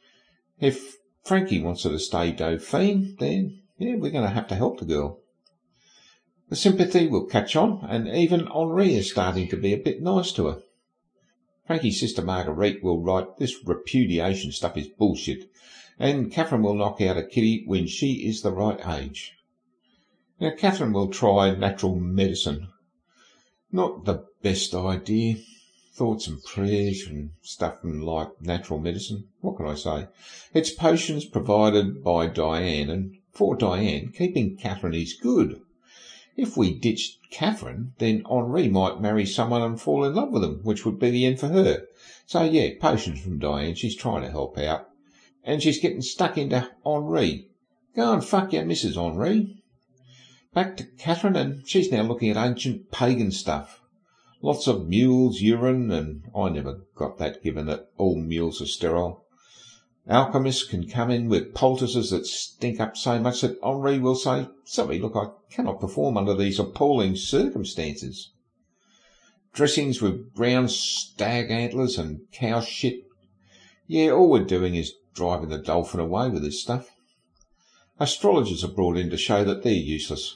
If Frankie wants her to stay Dauphine, then yeah, we're going to have to help the girl. The sympathy will catch on, and even Henri is starting to be a bit nice to her. Frankie's sister Marguerite will write this repudiation stuff is bullshit, and Catherine will knock out a kitty when she is the right age. Now Catherine will try natural medicine. Not the best idea. Thoughts and prayers and stuff and like natural medicine. What can I say? It's potions provided by Diane, and for Diane, keeping Catherine is good. If we ditched Catherine, then Henri might marry someone and fall in love with him, which would be the end for her. So yeah, potions from Diane. She's trying to help out. And she's getting stuck into Henri. Go and fuck your missus, Henri. Back to Catherine, and she's now looking at ancient pagan stuff. Lots of mules' urine, and I never got that given that all mules are sterile. Alchemists can come in with poultices that stink up so much that Henri will say, sorry, look, I cannot perform under these appalling circumstances. Dressings with ground stag antlers and cow shit. Yeah, all we're doing is driving the dolphin away with this stuff. Astrologers are brought in to show that they're useless.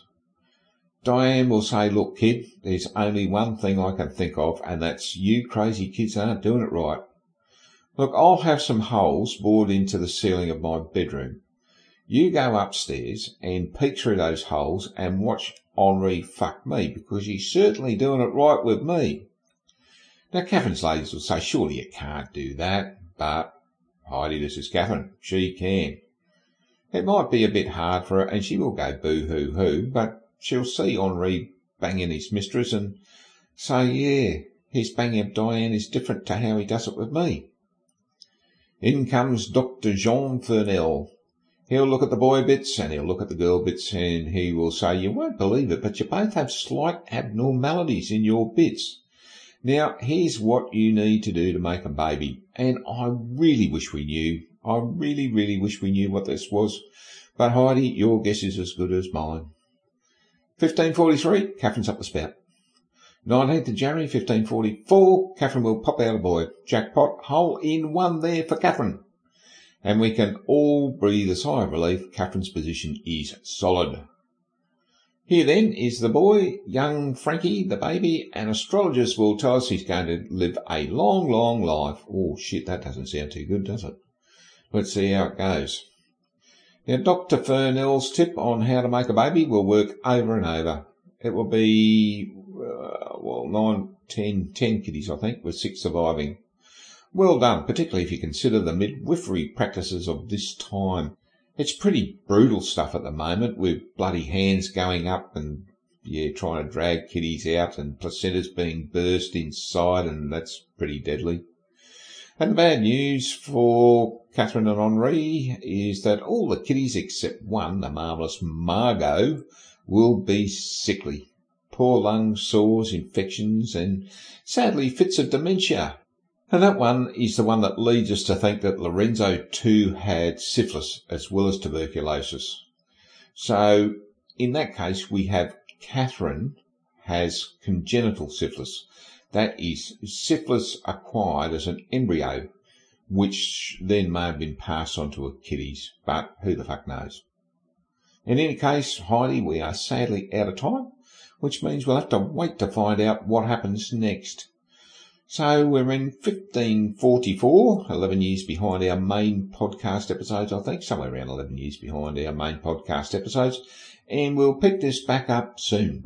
Diane will say, look, kid, there's only one thing I can think of, and that's you crazy kids aren't doing it right. Look, I'll have some holes bored into the ceiling of my bedroom. You go upstairs and peek through those holes and watch Henri fuck me, because he's certainly doing it right with me. Now, Catherine's ladies will say, surely you can't do that, but, Heidi, this is Catherine, she can. It might be a bit hard for her, and she will go boo-hoo-hoo, but she'll see Henri banging his mistress and say, yeah, his banging of Diane is different to how he does it with me. In comes Doctor Jean Fernel. He'll look at the boy bits and he'll look at the girl bits, and he will say, you won't believe it, but you both have slight abnormalities in your bits. Now, here's what you need to do to make a baby, and I really wish we knew. I really, really wish we knew what this was. But Heidi, your guess is as good as mine. fifteen forty-three, Catherine's up the spout. nineteenth of January, fifteen forty-four, Catherine will pop out a boy. Jackpot, hole in one there for Catherine. And we can all breathe a sigh of relief. Catherine's position is solid. Here then is the boy, young Frankie, the baby, and astrologers will tell us he's going to live a long, long life. Oh shit, that doesn't sound too good, does it? Let's see how it goes. Now, Doctor Furnell's tip on how to make a baby will work over and over. It will be, uh, well, nine, ten, ten kiddies, I think, with six surviving. Well done, particularly if you consider the midwifery practices of this time. It's pretty brutal stuff at the moment, with bloody hands going up and, yeah, trying to drag kiddies out and placentas being burst inside, and that's pretty deadly. And the bad news for Catherine and Henri is that all the kiddies except one, the marvellous Margot, will be sickly. Poor lungs, sores, infections, and sadly fits of dementia. And that one is the one that leads us to think that Lorenzo too had syphilis as well as tuberculosis. So in that case, we have Catherine has congenital syphilis. That is syphilis acquired as an embryo, which then may have been passed on to her kiddies, but who the fuck knows. In any case, Heidi, we are sadly out of time, which means we'll have to wait to find out what happens next. So we're in fifteen forty-four, eleven years behind our main podcast episodes, I think, somewhere around eleven years behind our main podcast episodes, and we'll pick this back up soon.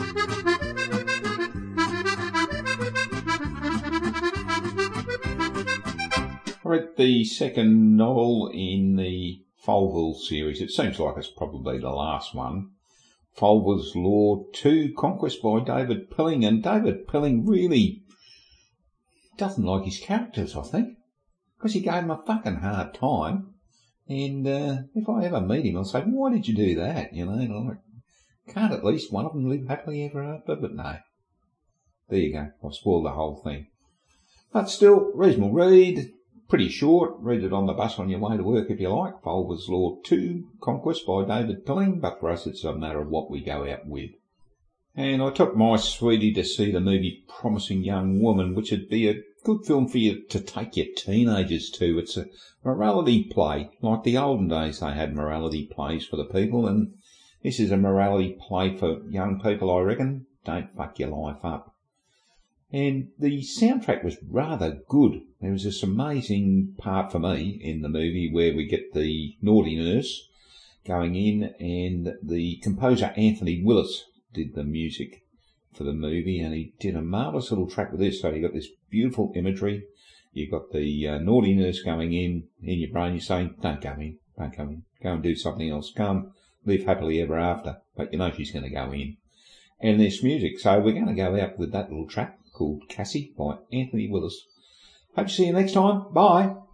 I read the second novel in the Folville series. It seems like it's probably the last one. Folville's Law two, Conquest by David Pilling, and David Pilling really doesn't like his characters, I think, because he gave him a fucking hard time. And uh, if I ever meet him, I'll say, why did you do that? You know, and I'm like, can't at least one of them live happily ever after? But no. There you go. I've spoiled the whole thing. But still, reasonable read. Pretty short. Read it on the bus on your way to work if you like. Folville's Law two, Conquest by David Pilling. But for us, it's a matter of what we go out with. And I took my sweetie to see the movie Promising Young Woman, which would be a good film for you to take your teenagers to. It's a morality play. Like the olden days, they had morality plays for the people, and this is a morality play for young people, I reckon. Don't fuck your life up. And the soundtrack was rather good. There was this amazing part for me in the movie where we get the naughty nurse going in, and the composer Anthony Willis did the music for the movie, and he did a marvellous little track with this. So you got this beautiful imagery, you got the uh, naughty nurse going in, in your brain you're saying, don't go in, don't go in, go and do something else, go and live happily ever after, but you know she's going to go in. And this music, so we're going to go out with that little track called Cassie by Anthony Willis. Hope to see you next time, bye.